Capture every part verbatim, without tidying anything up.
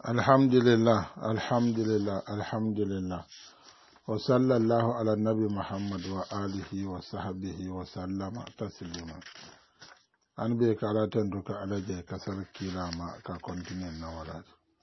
Alhamdulillah, alhamdulillah, alhamdulillah. Wa sallallahu ala nabi Muhammad wa alihi wa sahbihi wa sallama taslima. An be karatan duka alaje kasar kilama ka kontinen na wala.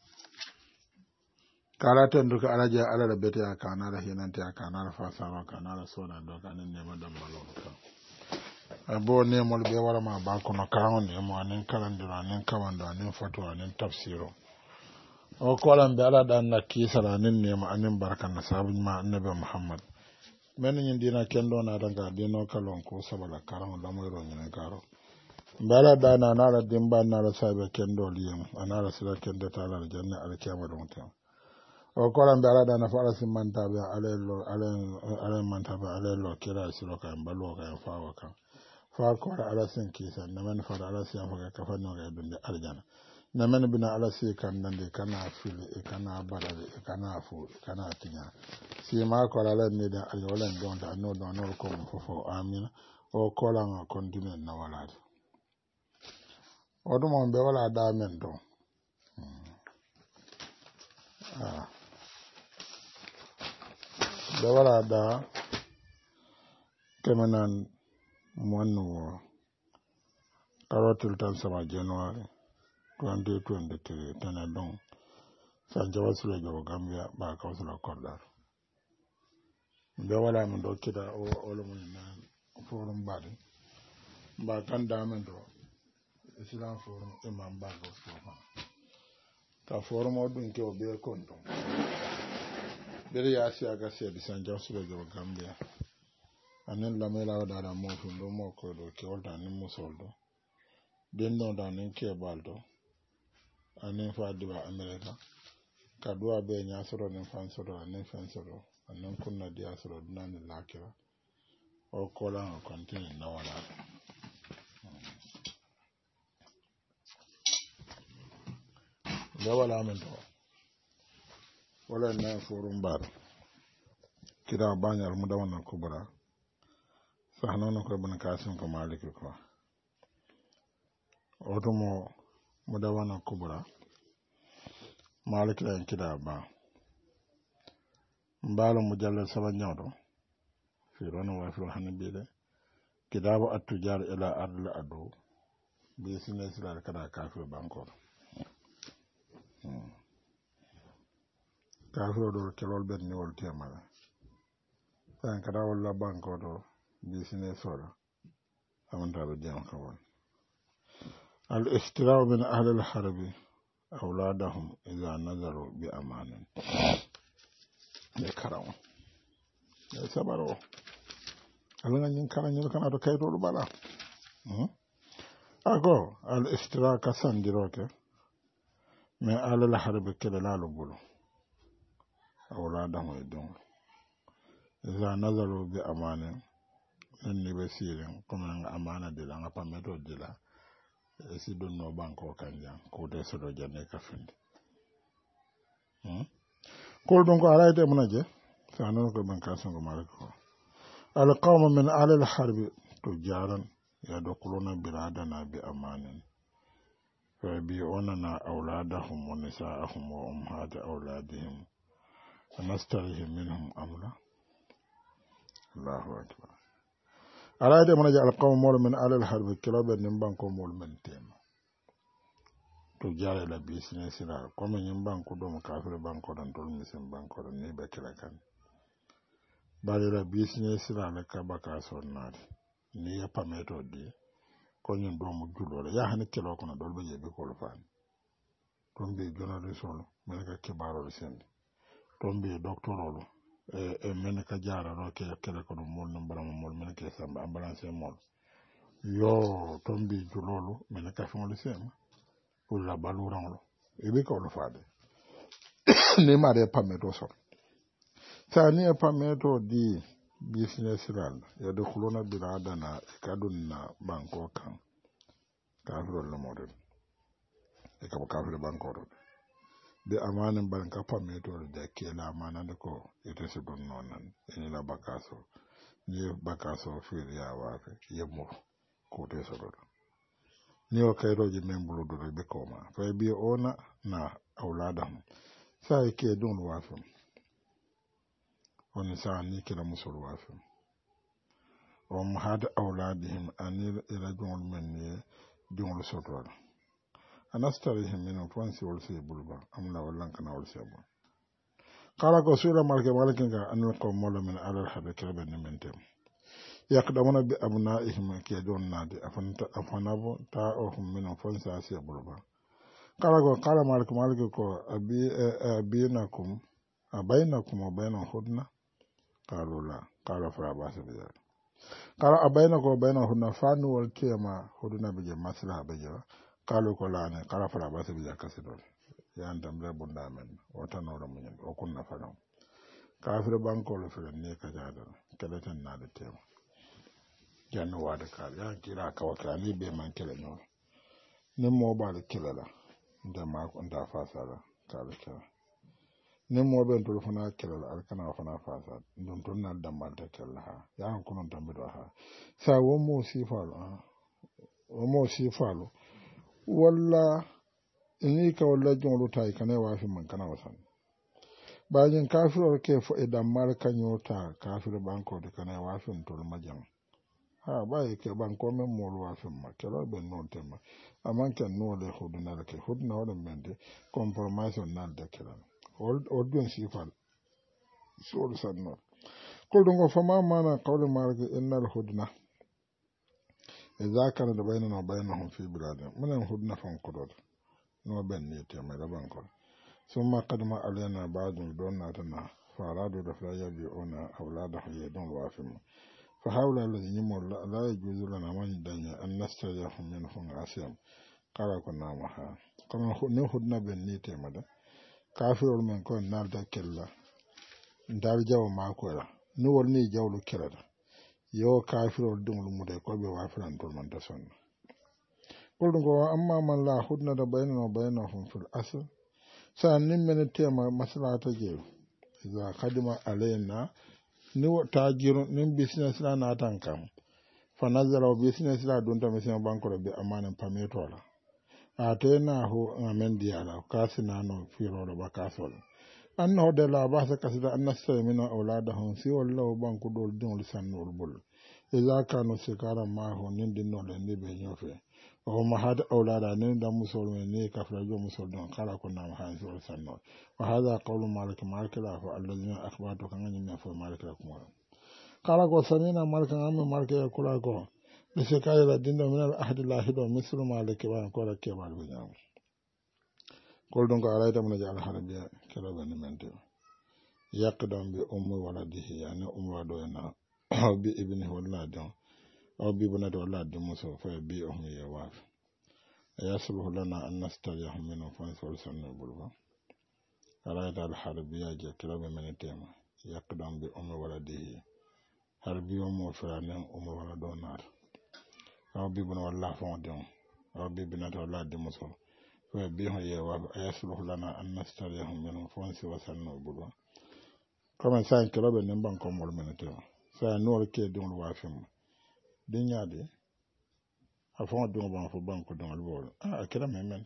Karatan duka alaje alala bete ya kanara hinante ya kanara fasara kanara sona doka nin nema dambalo ka. Abo ne mol be wala ma ba kono kaawon ne mo anen kalandira anen kawando anen fatwa anen tafsiro. O kolan be ala dan na kisala nin ne ma anin barkan na sabun ma annabi Muhammad men nyin dina kendo na daga dino kalon ko sabala karam da moy ron nyen karo bala dana na la dimba na la sabe kendo liyam anala sila kendo tala janna al kiyama don ta o kolan be ala dana fara sim manta be alelo alen alen manta be alelo kira silo kan balo kan fawa kan fa ko ala sin kisa na men fa ala sin fa ka fa no ga dunde aljana na men bina ala si kan nande kana fili e kana barale e kana fu kana tinya si ma ko ala ne da al wala don da no don no ko mo fo amina o ko la nga continue na wala o dum on be wala da men don ah be wala da kemenan monno karotul tan sama january twenty twenty-three tana don sanja wasule jo Gambia ba ka wasula kordar be wala mun do kida o olo mun na forum bari ba kan da men do islam forum imam ba go fofa ta forum o dun ke o be kondo bere ya si aga se di sanja wasule jo Gambia anen la mela da da mo fundo mo ko do ke olda ni musoldo den no da nen ke baldo anen fa diwa America kadua be nya soro nen fan soro anen fan soro anen kunna dia soro dunani lakira o kola on continue na wala ya wala men do wala na forum bar kida banyar mu da wannan kubra sahnono ko ban kasim ko maliki ko otomo mu da wannan kubra maliki en kida ba mbalo mujallal saba nyawdo fi rona wa fi hanbide kitabu at-tujar ila ardil adu bi sines la kada kafir bankor kafir do kelol ben ni wol temala tan kada wala banko do bi sines wala amanta be jam kawon al-istira'u min ahli al-harb awladahum idha nazaru bi amanin ne karaw ne sabaro alanga nyin karan nyin kana to kayto do bala hmm ago al-istiraka sandiroke me ala la harbe kele la lo bulu awladahum idon idha nazaru bi amanin ni be sirin kuma nga amana de la nga pameto de la si don no banko kanja ko de so do janne ka finde hmm ko don ko ala de munaje sanu ko banka sango malako al qawm min ala al harb tujaran yadkhuluna biladana bi amanin fa bi onana awladahum wa nisaahum wa ummahat awladihim anastarihim minhum amla Allahu akbar ala de munaje al qawm min ala al harb kilabe nim banko mol men tema to jare la business la comme nyim banko do mo kafir banko dan tol misim banko dan ni be kila kan bale la business la la ka baka sonnade ni ya pameto di ko nyim do mo julo ya hani kilo ko na dol be be ko lo fan tombe jonale solo men ka kibaro sen tombe doctorolo e e men ka jara ro ke kele ko mol no baram mol men ke samba ambulance mol yo tombe julolo men ka fon sen pour la baluranglo e be ko lo faade ne ma de pameto so tani e pameto di business ral ya de khulona biladana kadunna banko kan kafiro lo model e ka kafiro banko do de amanan banka pameto de kela amana de ko ete se don nonan eni la bakaso ni bakaso fili ya wafe yemo ko te so do ni o kayroje men buluduɗo ɓe koma fay bi ona na awladahum sa e ke ɗum wafim woni sa ni kila musol wafim om hada awladihim ani ila jongol men ni jongol sotola anastarihim min fonsi wol se bulba amla wallan kana wol se bulba kala ko sura marke malkin ga anil ko molo min alal habe kebe ni mentem yakdamuna bi abnaihim ke don nadi afanta afanabo ta o hum min fonsa se bulba kala ko kala malik malik ko abi abinakum abainakum wa baina hudna qalu la qala fa basa bi kala abainakum wa baina hudna fanu wal kiyama hudna bi maslaha bi qalu ko la ne qala fa basa bi kasidol yan dambe bunda men wata nora munyen o kunna falam kafir banko lo fere ne ka jadal keleten na de tema janno wada kal ya kira ka waka ni be man kele no ne mo ba de kelela nda ma ko nda fasala kala kala ne mo be to fana kelela al kana fana fasa ndon ton na dambal ta kella ha ya ko non tambe do ha sa wo mo sifalo wo mo sifalo walla ini ka walla jonglu tay kana wafi man kana wasan bajin kafiro ke fo e dammar kanyota kafiro banko de kana wafi tol majam ha baye ke banko men mol wafi ma kelo be non tema aman kan no le huduna ke huduna wala mende compromise nan de kala ol odun sifal sol sanno kol dongo fama mana qawle marke innal hudna idza kana bainana wa bainahum fi biladin man hudna fan qodod no ben ni tema da bankol summa qadma alana ba'du donna tana faradu da fayaji ona awladahu yadun wafim fa hawla alladhi yumul la yajuzu lana man danya an nastajahum minhum asiyam qala kunna maha kama ne hudna ben ni tema da kafirul men ko nalda kella ndal jaw makola ni wonni jawlu kelada yo kafirul dum lumude ko be wafiran to man da sonna kulungo amma man la hudna da bainana bainahum fil asl sa nin men tema maslahata je za kadima alaina ni ta jiro nin business la na tankam fa nazara business la don ta mesen banko be amana pametola atena ho ngamen diala kasina no firo lo bakasol anno de la basa kasida annasta mina auladahum si wallahu banko dol dingol sanul bul iza kanu sikara ma ho nin dinno le ni be nyofe o ma hada aulada ne da musulmi ne kafira jo musulmi kala ko nam ha so sanno wa hada qawlu malik malik la fa alladhina akhbatu kan ngani me fa malik la kuma kala ko sanina malik ngam malik ya kula ko de se kay la dindo min al ahd la hido mislu malik wa ko la ke bal bi nyam kol don ko alayta mun ja al harabiya kala ben mente yaqdam bi ummi waladihi yani ummi wado na bi ibni walladin aw bi bunati walla de muso fa bi o mi yawaf yasluhu lana an nastarihum min fansol sanna bulba alayta al harbiya je kilobe men tema yaqdam bi ummi waladihi harbiyo mo firanen ummi wala donar aw bi bun walla fa don aw bi bunati walla de muso fa bi o yawaf yasluhu lana an nastarihum min fansol sanna bulba comme ça kilobe nem ban ko mol men tema sa nor ke don wafim dinya de afon don ban fo banko don albol ah kira memen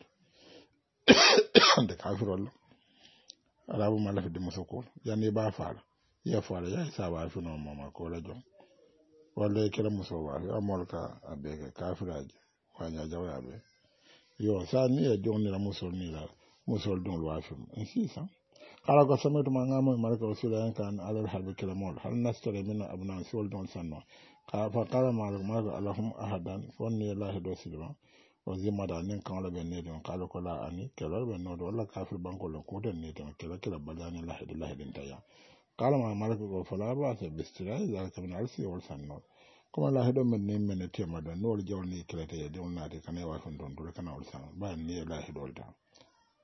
de kafirol arabu malafi de musoko yani ba fara ya fara ya sa ba fi no mama ko la jom wala kira muso ba ya molka abege kafiraji wanya jawya be yo sa ni e don ni la musol ni la musol don lo afim ainsi ça ala ko sameto ma ngamo malaka usula kan alal harbi kila mol hal nastare min abna sol don sanno ka fa kala mal mal allahum ahadan fonni lahi do silma o zimada nin kan la ben ne don kala ko la ani kala ben no do wala kafir banko lo ko den ne don kala kala balani lahi de lahi den taya kala ma mal ko fala ba se bistira za ka min alsi wal sanno kuma lahi do men ne men te ma don no jawni kala te de on na de kan wa fon don do kana wal sanno ba ni lahi do da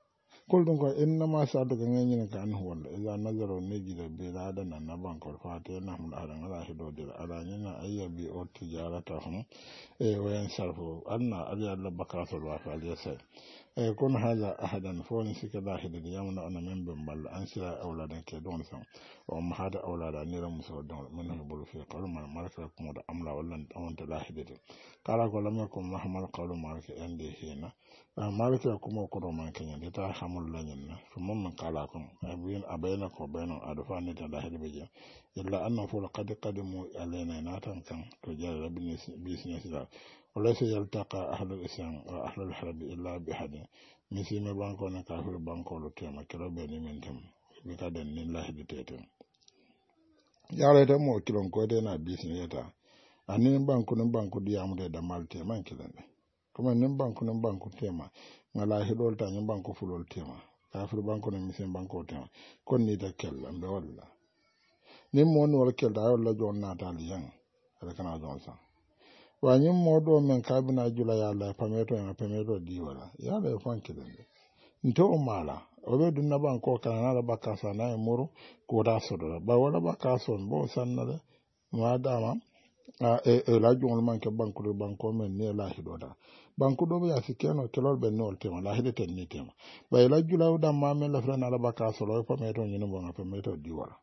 kol ɗum ko innama sadu ko ŋeñine ka an walla ila nazaro nejjire biraɗa nan na bankol fate nahmuɗo aɗa ngala heɗodira aɗa ñina ayya bi o tijarata hum e wayan sarfo anna ali allah bakasol wafe aliya say e kono haala ahadan foni sike lahidede yamna ona men ɓe mballa an sira awladen ke ɗon san o ma haada awlada nira muso don min he bolu fi qawlu man malaka kumoɗo amla walla awonte lahidede kala ko lam yakun mahmal qawlu malaka ende hina malaka kumo koɗo man keñande ta hamul lañinna so mom min kala kon abiyen abayna ko bayno aɗa fa nita lahide ɓe je illa anna fo qad qadimu alayna natan kan to jara business la وليس يلتقى أهل الإسلام وأهل الحرب إلا بحد مسيما بانكو نكافر بانكو لتيما كلا بني من تم بكادن الله دتيتم يا ريت مو كيلون كو دينا بيسن يتا أني بانكو نبانكو ديامو دي دمال تيما كيلان كما نبانكو نبانكو تيما ngala hidol ta nyambanko fulol tema kafir banko na misen banko tema kon ni da kella mbe walla nim mon wala kel da wala jon nata liyan ala kana jon sa wanyim modo men kabina jula ya la pameto ya pameto di wala ya la fanki den nto mala obe dunna banko kana na bakasa na muru ko da sodo ba wala bakaso bo sannale ma dama e e la jongol man ke banko do banko men ne la hidoda banko do ya sikeno kelol ben no tema la hidete ni tema ba la jula da ma men la frana la bakaso lo pameto nyino bo pameto di wala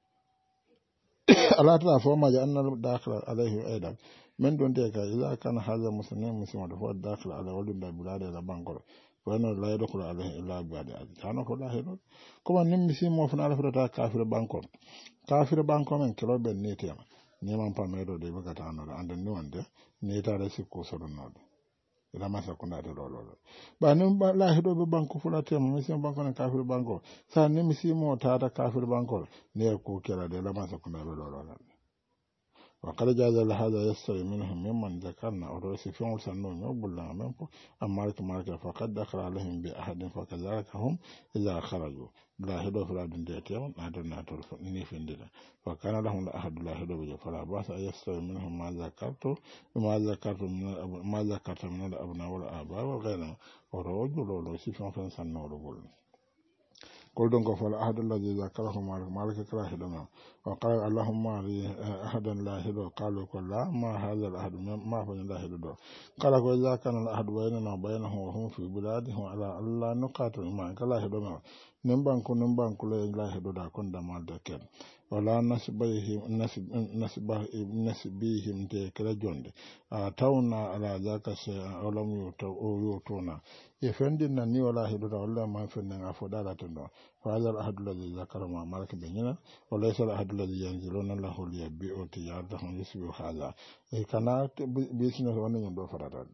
ala ta fo ma ja annal dakhla alayhi aidan men don te ka ila kana haza muslimin muslima da fo dakhla ala walin da bilade la bankol wano la yadkhulu alayhi illa ba'da kana ko la hedo kuma nim misi mo fana ala fata kafir bankol kafir bankol men kelo ben ni tema ni man pa medo de baka ta no ande ni wonde ni ta resi ko so do no ila masa ko na de lo lo ba nim ba la hedo be banko fula tema misi banko na kafir bankol sa nim misi mo ta ta kafir bankol ne ko kera de la masa ko na lo lo وقد جاز هذا يستوي منهم ممن ذكرنا ورسي فيهم سنون يقول لنا منكم أما مالك مالك فقد دخل عليهم بأحد فكذلك هم إذا خرجوا لا هدو فلا دنديتهم نادر نادر نيفين دينا وكان لهم أحد لا هدو بجي فلا باس يستوي منهم ما ذكرت ما ذكرت من ما ذكرت من الأبناء والآباء وغيرهم ورجل ورسي فيهم سنون يقول قل دونك فالأحد الذي ذكره مالك مالك كراه دنا وقال اللهم أحدا لا هدو قالوا قل لا ما هذا الأحد ما فن لا هدو قال إذا كان الأحد بيننا وبينه وهم في بلاده على الله نقاتل ما كلا هدو نمبانكو نمبانكو لا هدو دا كون دمال دكين wala nasibihim nasib nasibah nasibihim te kala jonde a tawna ala zaka se olam yuto o yutuna e fendina ni wala hido wala ma fenna afodala tendo fa zal ahad alladhi zakara ma malaka benyina wala sal ahad alladhi yanziluna lahu liyabi o tiyada hon yusbi hala e kana bisina wona nyondo farata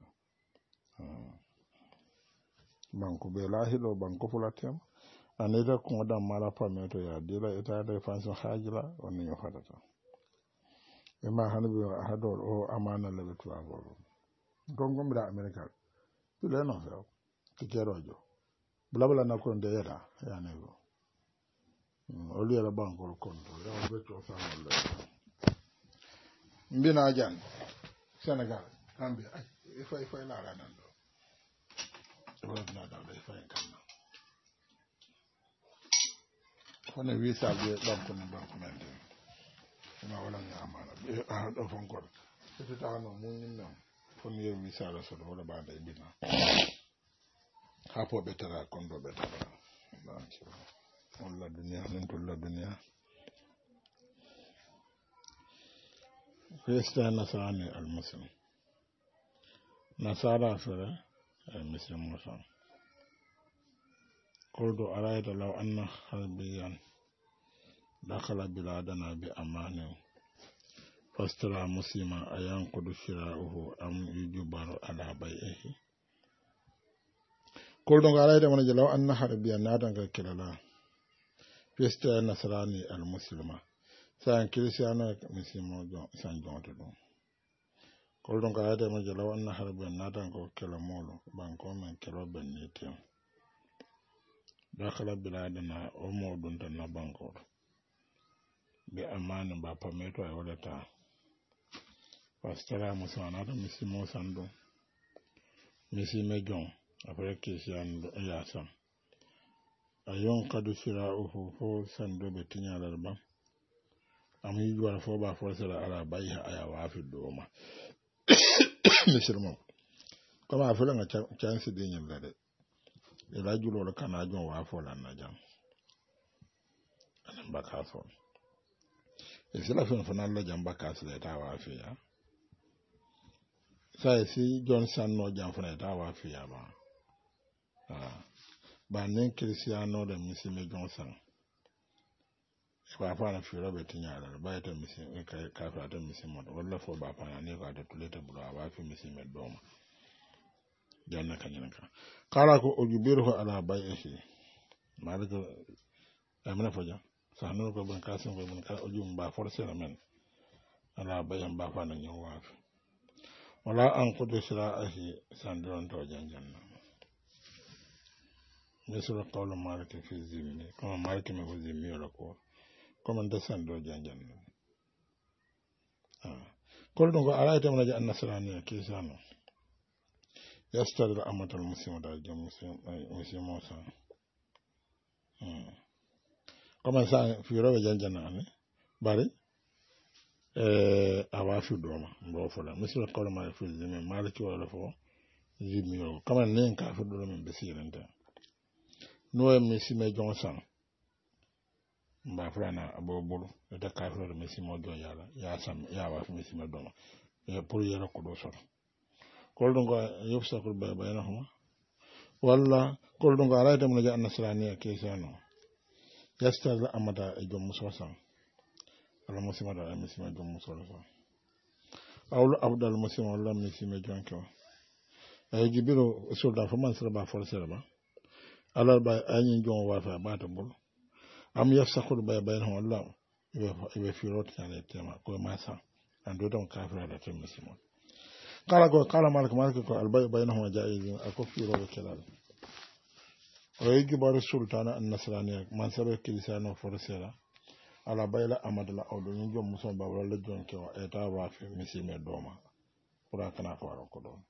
banko be lahido banko fulatem anida ko da mala pameto ya dila eta da fanso hajila woni yo fatata e ma hanbi hadol o amana le to avolo gongo mira america tule no fe tikerojo blabla na ko nde yeda ya nego o li la banko konto ya be to fa mo le mbina jan senegal gambia ay e fay fay la la nan do wala na da be fay kan wona visa be banko ni banko men de ma wala ngamala be a do fon ko to ta no mun no fon ye visa la so wala ba da bina hapo betara kondo betara ba ci wala dunya len to la dunya Krista nasani al muslim nasara fere al muslim musa قلت أرأيت لو أن حربيا دخل بلادنا بأمان فاسترى مسلما أينقض شراؤه أم يجبر على بيعه قلت أرأيت من لو أن حربيا نادن كلا فاسترى نصراني المسلمة سان كريستيانا مسلم سان جونتو قلت أرأيت من لو أن حربيا نادن كلا مولو بانكو من كلا بنيتين dakala biladana o modun tan na bankor be amana ba pameto ay wadata pastara musana da misimo sandu misime jon après christian ya sam ayon kadu sira uhu fo sando be tinyalal ba am yi wala fo ba fo sira ala bayha aya wafi doma misirmo kama afela nga chance de nyalla de ila julo la kana jon wa fo lan na jam anan baka fo e sila fen fana la jam baka sila ta wafi ya sai si Johnson no jam fana ta wafi ya ba ah ba nen Cristiano da misi me Johnson ba fa na fira be tinyala ba ta misi ka ka fa ta misi mo wala fo ba fa na ne ka ta tuleta bula ba fi misi me doma janna kanyana ka kala ko ojubiru ala baihi malaka amna faja sahnu ko ban kasim ko ban ka ojum ba forcer men ala bayan ba fa na nyon wa wala an kudu sira ahi sandron to janjanna misra qawlu maliki fi zimmi kama maliki me ko zimmi wala ko kama nda sandro janjanna ah kol don ko ala ita mana janna nasrani ke sano yastadil amatal muslimu da jam muslim muslimo sa hmm kama sa fi rawa janjanna ne bari eh awafi doma mbo fola misra qawlu maliki fi zimmi maliki wala fo zimmi kama nen ka fi doma be siranta no mesi me Johnson mba frana abobulu da kafiro da mesi mo do yala ya sam ya wa mesi me doma e pour yara ko do soro kol dongo yofsa ko ba bayna huma walla kol dongo ala dem na nasrani ke sano yasta la amada e jom musosan ala musima da mesi me jom musosan awlu abdal musima walla mesi me jonko ay jibiru solda fa man sara ba forcer ba alal ba anyin jon wa fa ba ta bul am yafsakul bay bayn wala ibe ibe firot tane tema ko masa ando don kafira da tem musimo kala ko kala malik malik ko albay baynahum jaiz ako firo be kelal o yigi bar sultana an-nasrani man sabe kilisano forcera ala bayla amadla awdo ni jom muso ba wala jon ke e ta wa fi misime doma pura kana ko ko don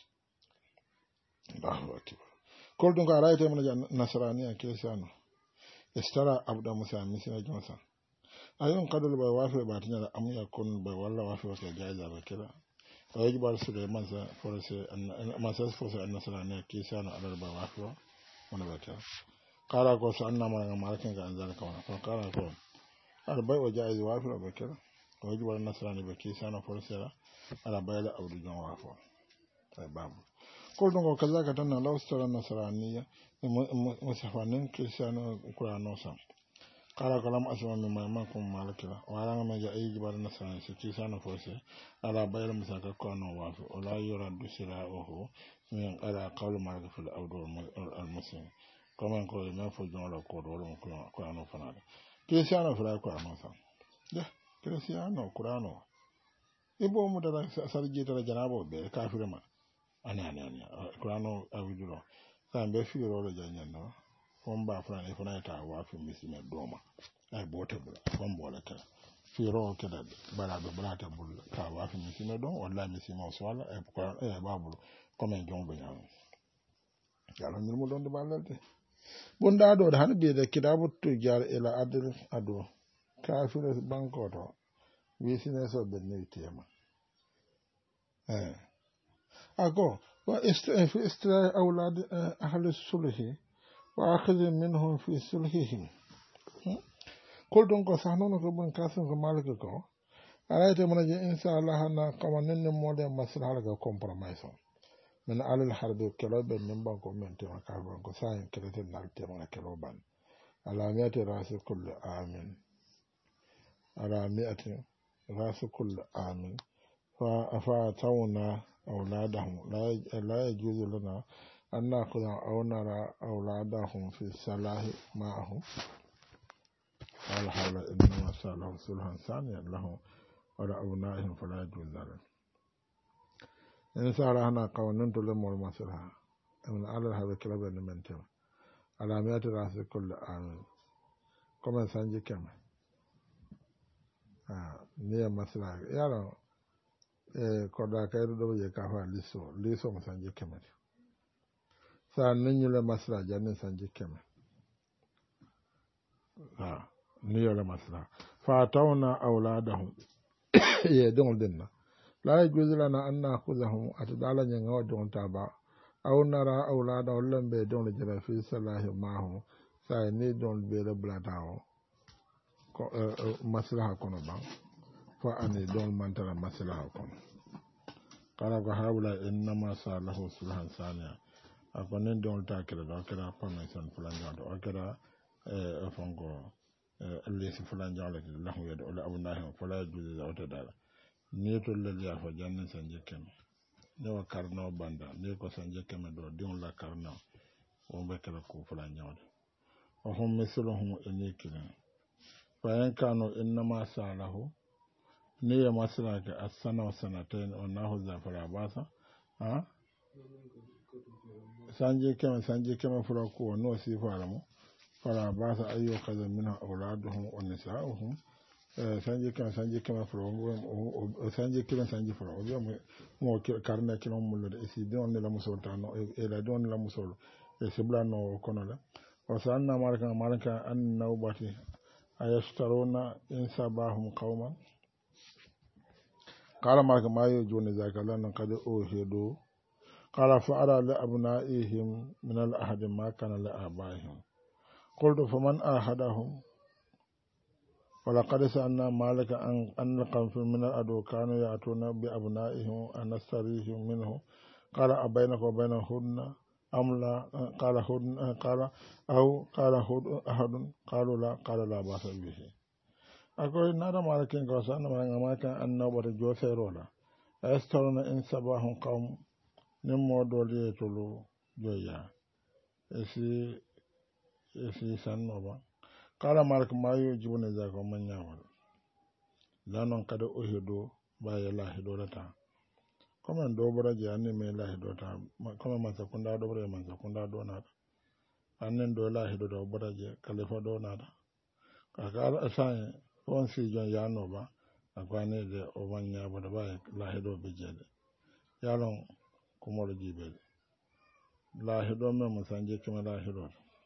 Allahu akbar kol don ko araite man nasrani kilisano istara abda musa misina jonsa ayon kadul ba wafi ba tinya da amu yakun ba walla wafi wata jaza ba kira o yaji bar Suleiman sa forse an masa forse an nasrani kilisano alal ba wafi wala bata kala ko sa anna ma malakin ga anzal ka wana ko kala ko al bai wa jaiz wafi ba kira o yaji bar nasrani ba kilisano forse ala bayla abdu jon wafi ay babu ko don ko kaza ka tanna lawstara nasraniya musafanin kilisano kurano sa kala kalam asma min mayman kum malakira wala ma ja ayi jibar nasrani se kilisano forse ala bayla musaka ko no wafi wala yuradu sira'uhu min ala qawl malak fil awdur al muslim comme ko me fo jon la ko do ko ano fanade kilisano fira ko ano sa de kilisano kurano ibo mu da sarji da janabo be kafirma ani ani ani kurano awiduro sambe firo lo janyanno fomba frane fona ta wa fi misime doma ay bote bula fombo la kala firo kala bala do bala ta bul ta wa fi misime don walla misime o swala ay ko ay babul comme jombo nyam yalla nyul mo don de balalde bunda do han be de kitabu tujar ila adl ado kafiro banko to wisine so be ne tema eh ako واستراء أولاد أهل الصلح وأخذ منهم في صلحهم كل دون كسانون كبن كاسم كمالك كو أرايت من جاء إن شاء الله أنا كمان نمودي مسألة لك كومبرمايز من على الحرب كلاب من بانكو من تما كاربان كسان كلتين نال تما كلوبان على مئة رأس كل آمن على مئة رأس كل آمن فأفاتونا أولادهم لا يجوز لنا أن نأخذ أو نرى أولادهم في الصلاح معهم قال حول إنما سأله صلحا ثانيا لهم ولا أبنائهم فلا يجوز ذلك إن سألنا قوانين تلم والمسلحة من على هذا الكلام من تم على مئة رأس كل آمن كما سنجي كما آه نية مسلحة يا eh koda kayru do je ka fa liso liso mo sanje kemet sa nanyule masra janne sanje kemet ha ni yola masla fa tawna awladahum ye dongol denna la yajuzu lana an nakhudhahum atadala nyanga wa don taba aw nara awlada wallan be don jara fi salahi mahum sa ni don be le blatawo ko maslaha kono ba fa ani don mantara maslaha kono kala ko hawla innama salahu sulhan saniya akonen don ta kala do kala permission fulan jado o kala e fongo lesi fulan jalo lahu yado wala abunahi fala juzu zawta dala ni to le ya fa janna sanje kem ne wa karno banda ne ko sanje kem do dion la karno o be kala ko fulan jado o hum misluhum enikin fa yan kanu innama salahu ni ya masala ka asana wa sanatain wa nahu zafara basa ha sanje kem sanje kem fura ko no si fara mo fara basa ayyo kaza minha auladuhum wa nisa'uhum sanje kem sanje kem fura o sanje kem sanje fura o yo mo karna kilon mulo de si don la musolta no e la don la musol e sibla no kono la o sanna maraka maraka an nawbati ayashtaruna in sabahum qauman قال ما ما يجون ذاك لأن قد أوهدوا قال فأرى لأبنائهم من الأحد ما كان لآبائهم قلت فمن آهدهم ولقد سألنا مالك أن أن القوم من الأدو كانوا يأتون بأبنائهم أن نستريهم منه قال أبينك وبينهن أم لا قال هدن قال أو قال هد أحد قالوا لا قال لا بأس به akwai nada malakin gausa na malanga makan annabar jose rola a yastar na in sabahun kawun nin modoli ya tulu joya esi esi sanno ba kala malaka mayu jibu ne zaka manya wala lanon kada uhido ba ya lahido ta kuma dobara je anne mai lahido ta kuma man sakunda dobara man sakunda dona annen do lahido do baraje kalifa dona ta kaka asan on si jon yano ba akwane de o wanya bada ba lahido bejede yalon kumoro jibe lahido me mo sanje kema lahido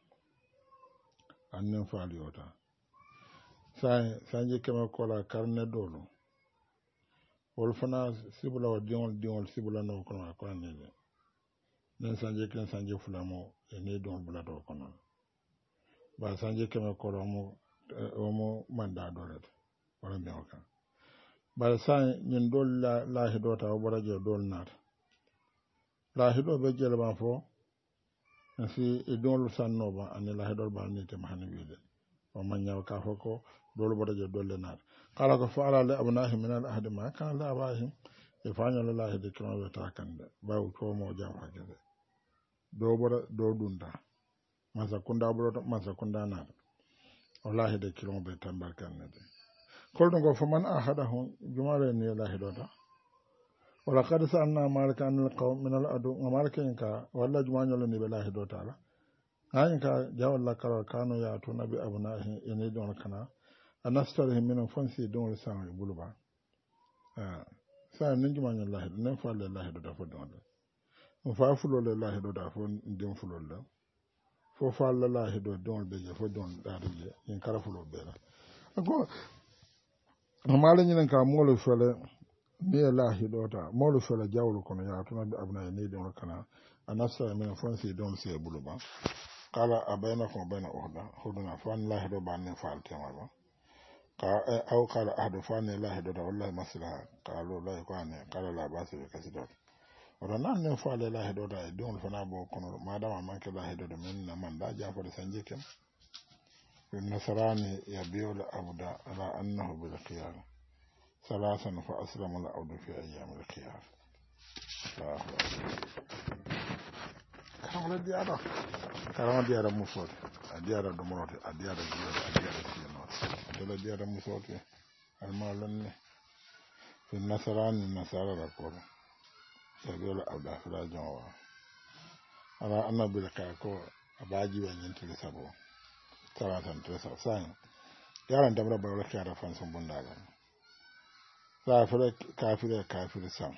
annen faali ota sai sanje kema kola karne dolo wol fana sibula o diol diol sibula no kono akwane de nen sanje kema sanje fulamo e ne don bula do kono ba sanje kema kola mo omo manda dolet wala mi oka bal sa nyin dol la la hidota o boraje dol nat la hido be jele ba fo si e dol sanno ba an la hidol ba ni te mahani wide o manya ka fo ko dol boraje dol le nat kala ko faala la abnahi min al ahd ma kan la abahim e fanya la la hidi kan wa ta kande ba ko mo jam hakede do bora do dunda masa kunda boro masa kunda nat wallahi de kilon be tambar kannede koldo go faman ahadahum jumare ni wallahi dota wala qad sa'alna malaka an alqawm min aladu malaka ka walla jumanyolo ni wallahi dota la hayin ka jawalla kala kanu ya to nabi abnahi ene don kana anastarhi min fansi don san buluba ah sa nin jumanyolo wallahi nen fa wallahi dota fo don mo fa fulo wallahi dota fo ndin fulo la fo fa la hido don be je fo don darije in kala fulo be la ko amale nyen ka molo fele ni la hido ta molo fele jawlu kono ya tuna be abna ni don kana anasa men fonsi don se buluba kala abayna ko bayna ohda hoduna fan la hido ban ne fal tema ba ka aw kala ahdu fan la hido da wallahi maslaha kala la ko ne kala la basu be kasidot oɗon nan nen fo ale lahi ɗo da e diŋol fana bo kono madama manque lahi ɗo ɗo min na man da jafode sanje ken nasarani yabiyola abda ala annahu bil khiyar salasan fa aslama al abdu fi ayyam al khiyar karamala diyaɗo karama diyaɗa musode a diyaɗa ɗumorote a diyaɗa jiyoɗe a diyaɗa siyanote adela diyaɗa musote almalonne fi nasarani nasara rakoɗo yabiyola abda fila jonwa ala annahu bil khiyar ko abaji wa nyintili sabo salasan tresa sai yaran dabra ba wala kiyara fansun bundala sa fere kafire kafire sam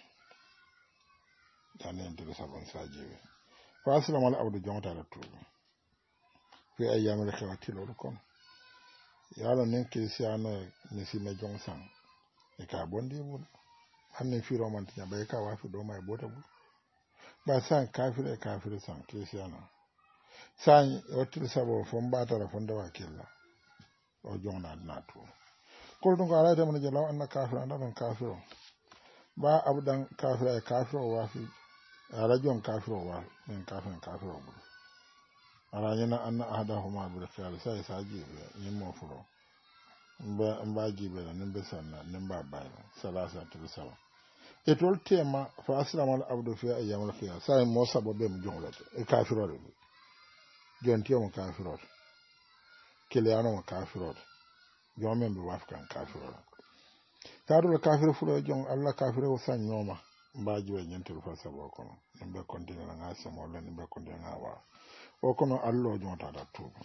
tanen de sabon sajibe fa aslam al abdu jonta la tu fi ayyam al khawati lo kon yalo nin kirisiano misi me jongsan e ka bondi bul hanne fi romantinya bay ka wafi do may bota bul ba san kafir e kafir san kirisiano san otil sabo fon batara fon dawa killa o jongna na to kol dun ko ala de man jalaw anna kafir andan kafiro ba abudan kafir e kafiro wafi ala jon kafiro wa min kafin kafiro bul ala yana anna ahadahuma bil khiyar sai saji yin mo furo mba mba jibe na nimbe sanna nimba bayna salasa tulisaba etol tema fa aslama al abdu fi ayyam al khiyar sai mo sabo be mu jongolate e kafiro re jonti mo kafiro kiliano mo kafiro jomen be wafkan kafiro tadu kafiro fulo jong alla kafiro o san nyoma mba jibe nyentel fa sabo kono nimbe kontine na ngasa mo la nimbe kontine na wa o kono allo jonta da tubu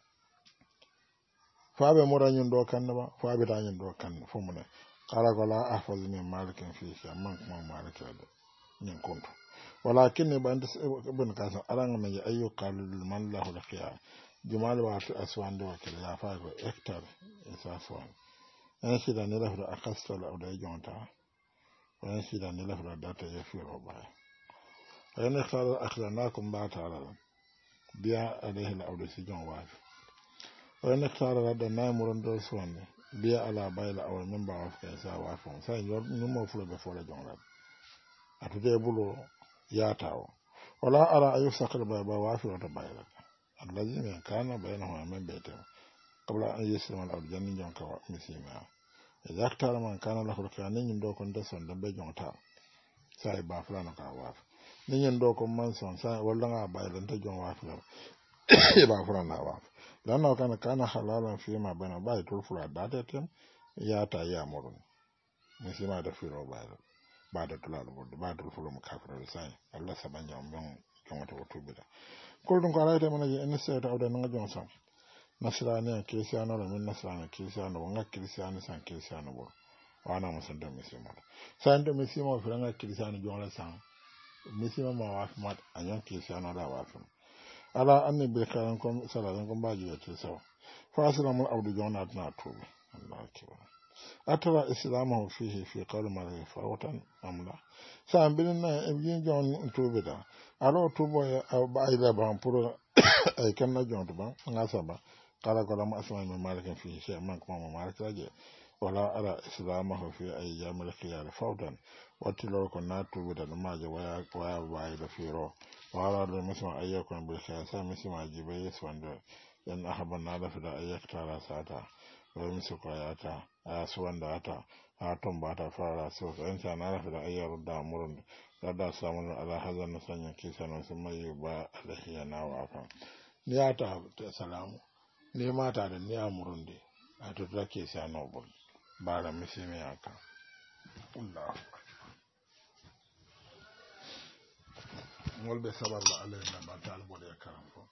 faabe morañin do kanne ba faabe tañin do kanne fo mu ne kala ko la ahfaz min malikin fi sha man kuma malika do nyin konto walakin band ibn kasan aranga me ayyu qalul man lahu laqiya jumal wa aswan do ke la fa ko hectare isafon en sida ne la fa akasta la do jonta en sida ne la fa data ya fi roba en khal akhlanakum ba ta'ala biya alayhi al-awd sijon wa wani tsara da na murin da su wani biya ala bayla awal min ba wa fa sa wa fa sai yo ni mo fulo be fo la jonga atude bulo ya tawo wala ara ayu sakal ba ba wa fi wata bayla allazi min kana bainahu min bayta qabla an yusma al jannin jon ka misima idza tara man kana lahu kanin yin do kon da son da be jonta sai ba fula na ka wa ni yin do kon man son sai wala nga bayla ta jon wa fa ba fula na wa lana kana kana halalan fi ma bana ba to fura data tem ya ta ya murun misima da firo ba ba da tulal bod ba da furo mu kafir sai Allah sabanya mun kan wata wato bida kullun ko raita mana je en sai da awda nga jonsan nasrani kiristiyano la min nasrani kiristiyano nga kiristiyano san kiristiyano bo wana musanda misima san da misima fura nga kiristiyano jonla san misima ma wa mat anyan kiristiyano da wa ala anni bil karan kom salalan kom baji yete saw fa aslamul awdu jona na tubu Allah akbar atara islamu fihi fi qawl ma fawtan amla sa bin na yin jon tubu da alo tubo ya ba ila ba puro ay kan na jon ba ngasa ba kala kala ma asma min malikin fi shay man kuma ma malika je wala ala islamu fi ayyamil khiyar fawtan watilo ko na tubu da ma je waya waya waya da firo wala da musamman ayyukan bilkaya sa musamman ajibai ya wanda yan ahaban na lafi da ayyuka tara sata wai musu kwayata a su wanda ata a tun ba ta fara su yan sa na lafi da ayyar da murin da da samun alhazar na sanya kisa na sun mai ba alhiya na wafa ni ya ta salamu ni mata da ni a murin da a tutura ke sa nobel ba da musamman aka Allah molbe sabar la ale na batal bode karam fo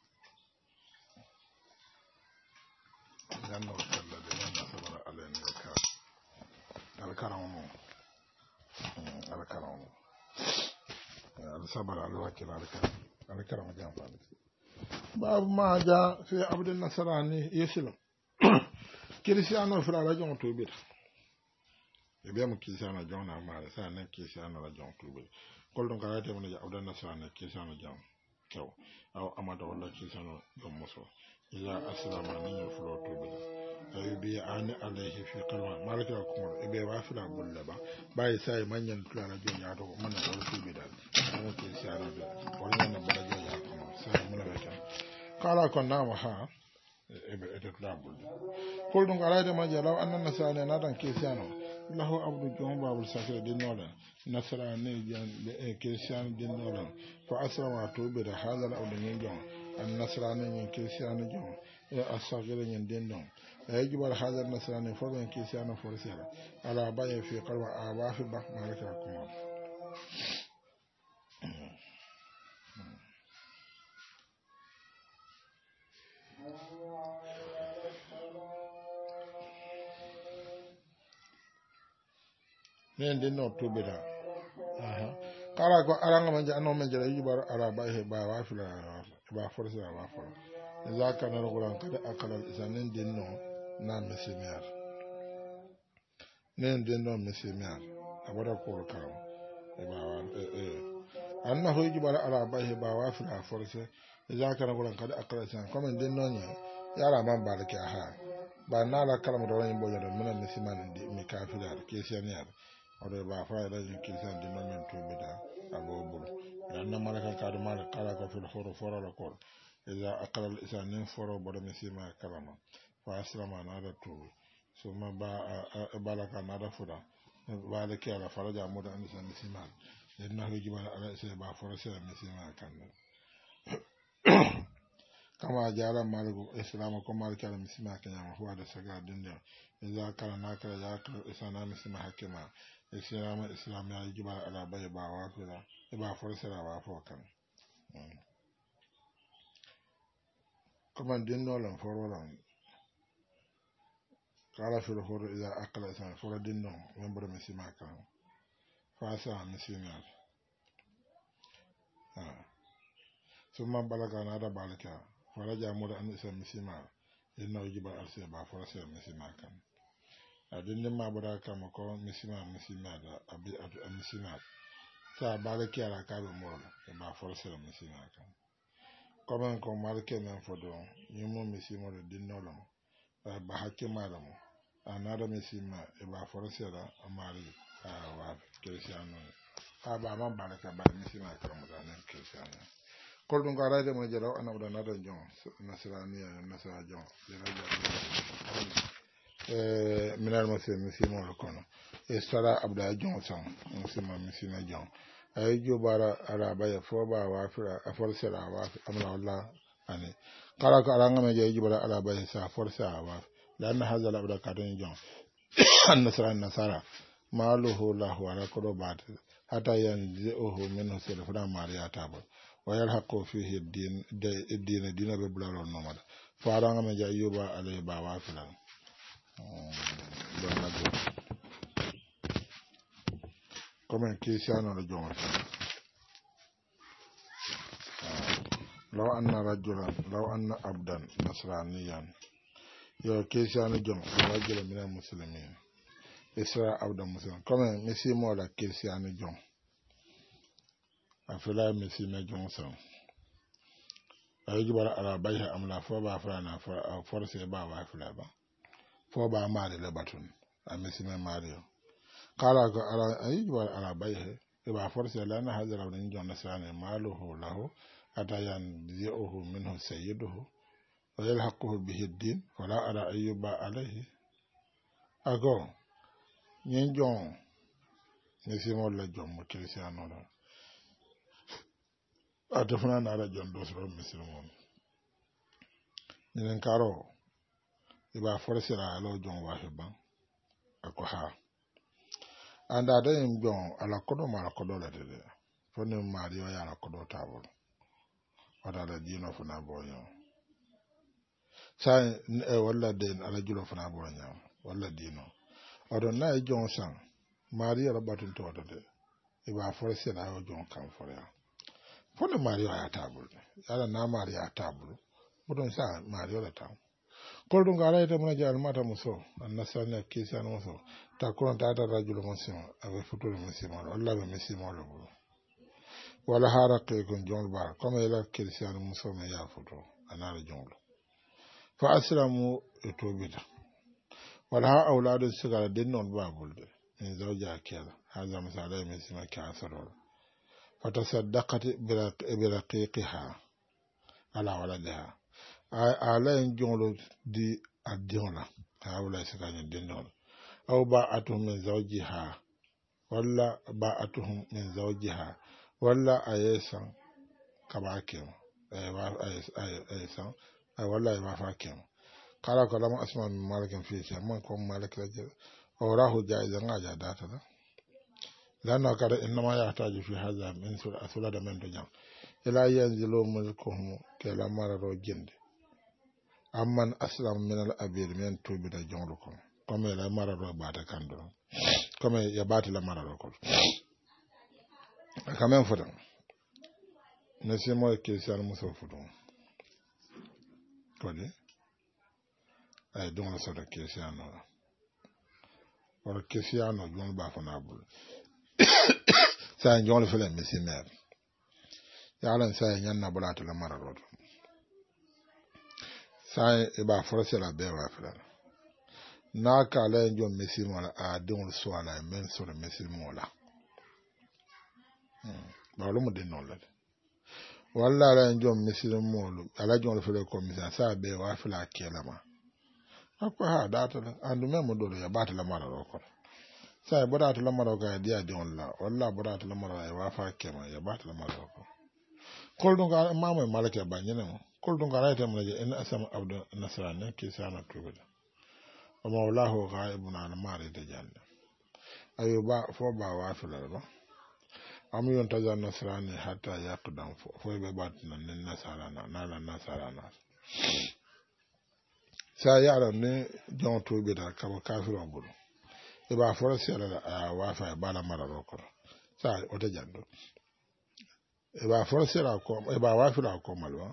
ganno kala de na sabar ale ne ka al karam mo al karam al sabar al wakil al karam al karam jam fa bab ma ja fi abd nasrani yislam kirisiano fra la jon to bit e be mo kirisiano jona ma sa na kirisiano la jon to bit koldon karate mun ya awdan nasana kisano jam kew aw amada wala kisano jom muso ila aslama ni ñu fulo to bi ay bi ani alayhi fi qalwa malaka ko e be wa fila bulla ba bay say manyan tula jom ya to man na to bi dal mo kisano do wala na bala jom ya ko say mun la wata kala kon na ha e be e tula bulla koldon karate man ya law anna nasana na dan kisano lahu abdu jom babul sakira dinola nasara ne jan e kirisiyan dinola fa asrama to be da halal abdu ne jon an nasara ne kirisiyan jon e asakira ne dinon e jibar halal nasara ne fo ben kirisiyan fo sera ala baye fi qalwa aba fi bah malaka kuma nen dinno to be da aha kala ko aranga manje anno manje yi bar araba he ba wa fila ba forsa ba for zaka na rugulan kada akala isanin dinno na misimiyar ne den no misimiyar abara ko karam e ba wa e e annahu yajibal ala bahi ba wa fi force idan kana gulan kada akala san kuma den no ne yara man barke ha ba na la kalam do yin bonya do mun misiman di mi kafira ke siyar ore ba fa da yin kisan din no men to bida abo bul dan na malaka ka do mal kala ko fil foro foro la ko idan akala al isan foro bodo misima kalama fa aslama na da to so ma ba balaka na da fuda ba da ke ala faraja mu da an san misima dan na hiji ba ala sai ba foro sai misima kan kama jara maliku islam ko malaka ala misima kan ya huwa da saga dinda idan kala na kala ya kala isana misima hakima islam islam ya yi ba ala bai ba wa fira ba foro sai ba fo kan kuma din nolan foro lan kala fil horo ida akala san foro din no member misima kan fasa misima ah summa balaga na da balaka faraja mu da an isa misima inna wajiba alse ba foro sai misima kan adin din ma bada kama ko misima misima da abi misima sa balaki ala ka be mo ba foro sai misima kan comme ko marke men fodo nyimo misimo de dinolo ba hakima da mo anada misima e ba forcera amari wa cristiano ha ba man baraka ba misima ka mo da nan cristiano ko dum ga raade mo jelo ana da nada jon nasrani nasara jon eh minal mo se misimo lo kono e sara abda jon san misima misima jon ay jobara araba ya fo ba wa fira a forsera wa amla walla ani kala ko aranga me je jobara araba ya sa forsa wa lan hazal abda kadon jon an nasara nasara maluhu lahu ala kodo bat hata yanzihu minhu sirfuna mariya tabo wa yalhaqu fihi din din din be bulalo nomada fa aranga me je yuba alay ba wa fira don na comme Cristiano lo jonga law anna rajulan law anna abdan nasraniyan yo Cristiano jonga rajulan min almuslimin isra abdan muslim comme messi mo la Cristiano jonga afela messi na jonga sa ay jibara ala bayha amla fo ba fa na force ba wa afela ba fo ba ma de le batun a messi na mario kala ko ala ayiwa ala bayhe e ba forse la na hadara den jonna sane maluhu lahu atayan zi'uhu minhu sayyiduhu wa yalhaquhu bihi ad-din wala ara ayyuba alayhi ago nyen jon ne simo la jom mo cristiano la atofana na ra jon do so musulmon nen karo e ba forse la lo jon wa heba ako ha anda da yin jon ala kodo mara kodo la de fone mario ya ala kodo tabo wada da dino funa boyo sai e walla de ala julo funa boyo walla dino odo na e jon san mario la batun to de e ba force na yo jon kan fore fone mario ya tabo ala na mario ya tabo bodon sa mario la tabo ko dum gara ite mun jaal mata muso annasana kisan muso ta ko ta ta rajulo muso ave futur muso wala be muso wala wala harake ko jol bar comme ila kisan muso me ya futo anara jonglo fa aslamu etobita wala ha auladu sigara den non babulde min zawja kela haza misala muso ma ka sarol fa tasaddaqat bi raqiqiha ala waladaha ala en jonglo di adiola hawla sikanya dindon aw ba atum min zawjiha walla ba atuhum min zawjiha walla ayesan kabakem ay wa ayesan ay walla ay wafakem kala ko lam asma min malikin fi shay man ko malik rajul aw rahu jaizan aja data la lana kada inma yahtaju fi hadha min sur asula da men do jam ila yanzilu mulkuhum kala mararo jinde amman aslam min al abir men tubi da jonglo ko comme la mararo bata kando comme ya bata la mararo ko quand même fodan ne c'est moi qui c'est muso fodan ko de ay don la soda kesiano wala kesiano jon ba fana bul sa jon fele misimer yalan sa yan na bulatu la mararot sa e ba force la be wa fela na ka la jon misimola a don so ala men so la misimola ba lo mo den non la walla la jon misimolu ala jon fele ko misa sa be wa fela kelama akwa ha data andu memo dole ya bata la mararot ko sai bodata la mararot ga dia jon la walla bodata la mararot wa fa kema ya bata la mararot ko koldun ga mamo malaka ba nyene mo koldun ga rayta mo je en asam abdu nasrani ki sana tubuda wa mawlahu ghaibun an mari de janna ayuba fo ba wa filal ba am yon tajan nasrani hatta yaqdam fo fo be batna nen nasarana nala nasarana sa yara ne jon tubuda ka ba kafiro bulu e ba fo sela wa fa ba la mararo ko sa o de jando e ba forcera ko e ba wafira ko malwa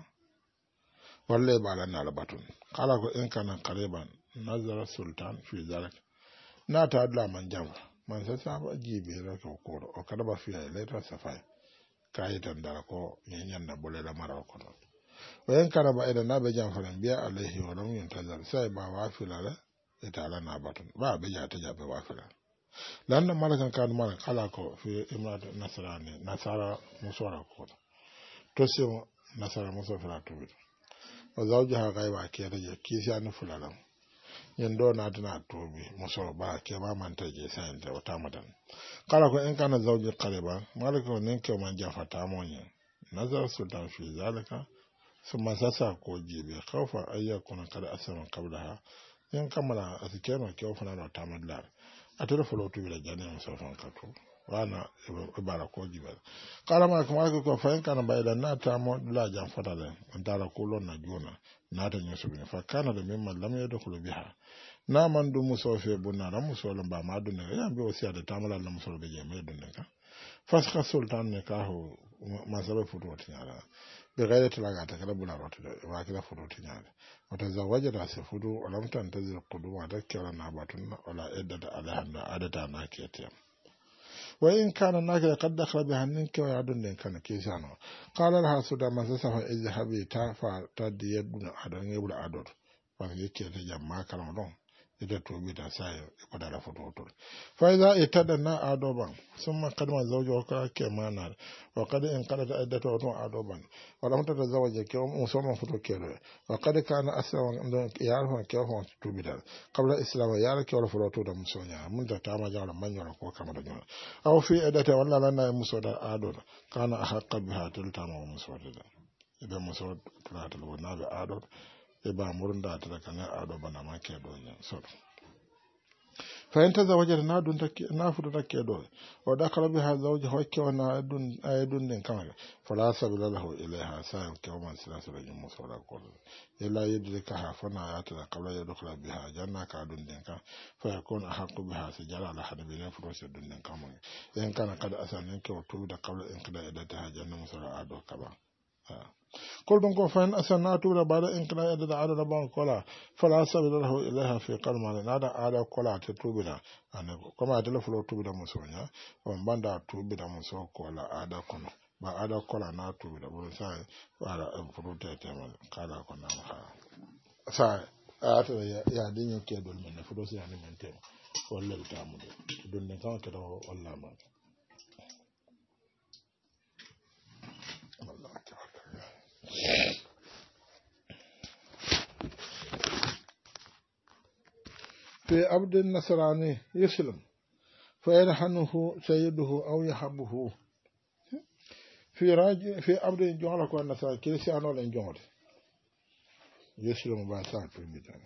walle ba lan na batun kala ko in kana qariban nazara sultan fi zalik na ta adla man jam man sa sa ba jibe ra ko ko o kada ba fi le ta safai kai tan dara ko nyen na bole la mara ko no wayan kana ba ida na be jam faran biya alaihi wa lam yuntazar sai ba wafila la ita la na batun ba be ja ta jabe wafila lanna malakan kan mana kala ko fi imad nasrani nasara musora ko to se nasara musora to bi o zawja gaiba ke da je kisi an fulalam yen do na dana to bi musoro ba ke ma man ta je sai da wata madan kala ko in kana zawji qariba malaka nen ke man jafata monye nazar sultan fi zalika summa sasa ko jibe khawfa ayyakuna kada asama qablaha yen kamala asikeno ke ofana na tamadlar atoro folo tu bila jani mo sofan katu wana ibara ko jibal kala ma kuma ko fa en kana bayda na ta mo la jam fatale antara ko lon na jona na ta nyoso bi fa kana da mimma lam yadkhulu biha na man du muso fe bunna ram muso lon ba ma dunne ya bi wasiya da tamala na muso be je me dunne ka fasqa sultan ne ka ho masaba futu tinyara be gaida talaga ta kada bula rotu wa kila futu tinyara wata zawaja da se futu alam tan tazir quduma da kira na batun wala idda da alhanna adata na kiyata wa in kana naka qad dakhala bi hannin ka ya dun den kana kisano qala laha suda masafa izhabi ta fa tadiyadun adan yebula adot wa yake da jamma kana don ida to bi da sai ko da foto to fa iza itada na adoban summa kadma zawjo ka ke mana wa qad in qad addatu to adoban wa lam tatazawaja ke um soma foto kero wa qad kana aswa ndo yarfa ke ho to bi da qabla islam ya ke wala foto da musonya mun da ta ma jawla manyo ko kama da jona aw fi adata walla lana musoda adon kana ahqqa biha tilta ma musoda idan musod platal wona ga adon e ba murunda ta kana ado bana ma ke do ne so fa enta zawaja na dun take na fudu take do wa dakala biha zawji hokke wana dun ay dun den kama fala sabila lahu ilaiha sa ke wa man sila sila jum musala ko ila yudrika ha fana ya ta qabla yadkhula biha janna ka dun den ka fa yakun ahqqu biha sajala ala hadabi ne fudu se dun den kama en kana kada asan ke to da qabla in kada idata janna musala ado kaba كل دون فإن أسناتو لبعد إن كنا يدد على ربان كلا فلا سبيل له إليها في قلب نادا على كلا تتوبنا أنا كما أدل فلو توبنا مسونا ومبanda توبنا مسو كلا ada kono ba ada kola na توبنا بولسا على فروت تمام كلا كنا ha sa ata ya ya dinyo ke dol men fudo si ani men tem walla tamu don ne kan ka do walla ma في عبد النصراني يسلم فيرحنه سيده أو يحبه في راج في عبد جعلك النصراني كريستيانو لنجول يسلم باسات في الميدان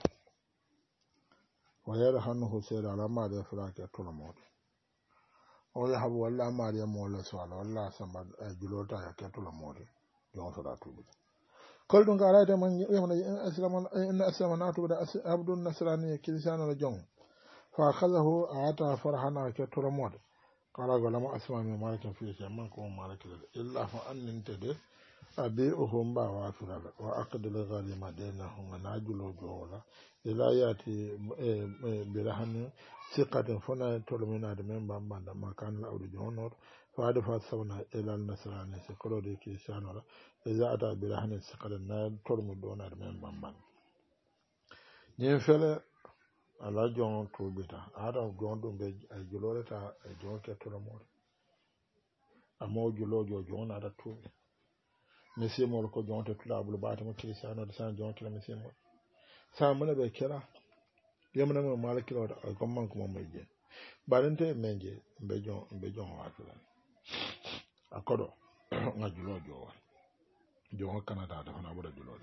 ويرحنه سيد على ما دي فلاك طول موت أو يحب والله ما دي مولا سوالا والله سمد جلوتا يكتول موت يوم صلاة بيت كل دون قارئ من يوم أسلم إن أسلم ناتو بدا عبد النصراني كريستيانو لجون فأخذه أعطى فرحنا كتول موت قال لما أسمع من مالك في شيء ما كون مالك إلا فأن انتدى أبيعهم بوافر وأقد لغالي مدينهم وناجل جولا إلا يأتي برهن ثقة فنا تلمنا من بامبان ما كان الأول جونور فأدفع سونا إلى النصراني سكرو دي كيسانولا إذا أتى برهن ثقة نا تلمدونا من بامبان نيفل ala jon tubita ada jon dum be juloreta e jon ke tolomor amo julojo jon ada tubi monsieur mol ko jon te tulabul baata mo cristiano de san jon kila monsieur mol sa mona be kera yamna mo malakilo da ko man ko mo meje balente meje be jon be jon waatula akodo nga julojo wa jon kanada da fana boda juloda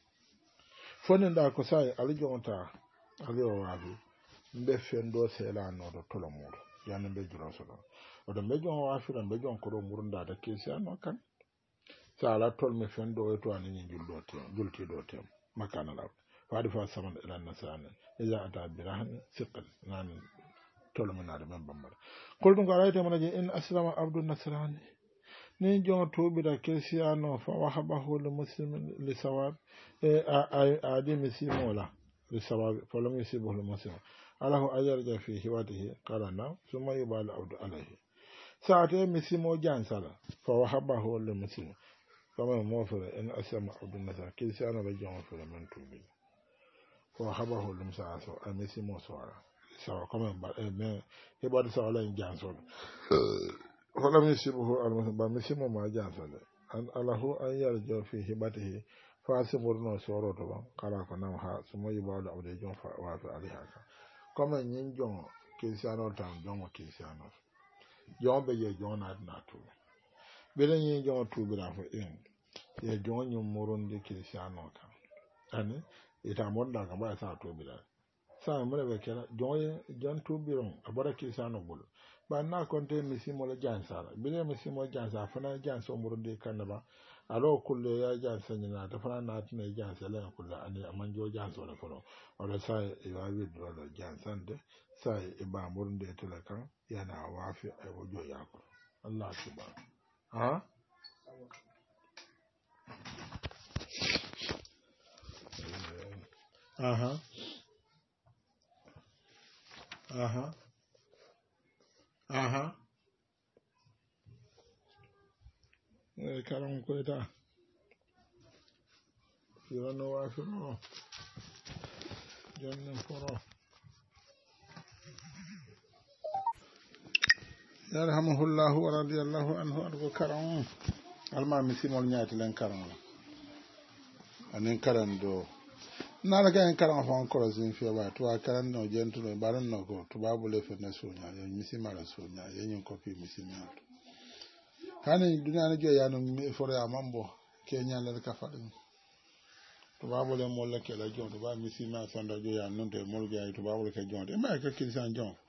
fonen da ko sai ali jon ta ali o waabi mbe fendo sela no do tolomor yana be julo so o do be jon waafira be jon ko do murunda da cristiano kan sala tol me fendo e to anini juldo te julti do te makana la fadi fa saman ila nasana ila ata birahan siqal nan tol me na de men bambar kol dum garayte mon je in aslama abdun nasrani ni jon to bi da cristiano fa wahabahu lil muslimin li sawab e a adi misimola li sawab fa lam yusibu lil muslim alahu ajarja fi hiwatihi qala na summa yubal abdu alayhi saate misimo jansala fa wahabahu lil muslim kama mofere en asama abdul nasar kilsiano be jongo fere men tubi ko habahu lum sa so amesi mo soara sawa kama ba e me he bod sa wala janso wala misibu al ba misimo ma janso an alahu an yarjo fi hibatihi fa simurno soro to ba kala ko nam ha sumo yibado abde jon fa wa fa ali haka kama nyin jongo kilsiano tan jongo kilsiano jongo be je jona na tu belen yin jongo tubi la fo en ye jonyo moronde cristiano kan ani ita modda ka ba sa to bila sa mure be kala jonye jon to biron abara cristiano bul ba na konte misimo la jansara bile misimo jansa fana janso moronde kan ba alo kulle ya jansa ni na ta fana na tine jansa la kulle ani amanjo janso la foro wala sa e wa wi do la jansande sa e ba moronde tele kan yana wafi ay wojo yakko Allah subhanahu ha aha aha aha e karam ko eta yono wa fino jonne foro yarhamuhullahu wa radiyallahu anhu argo karam alma misimol nyaati len karam anen karam do nala ga en karam fon ko zin fi ba to karam no jentu no baran no ko to babu le fe na sunya ye misima la sunya ye nyin ko fi misima kane dunya na je ya no mi fore amambo ke nyala ka fadin to babu le mo le ke la jon to ba misima sonda jo ya non de mo ga to babu ke jon de ma ka kin san jon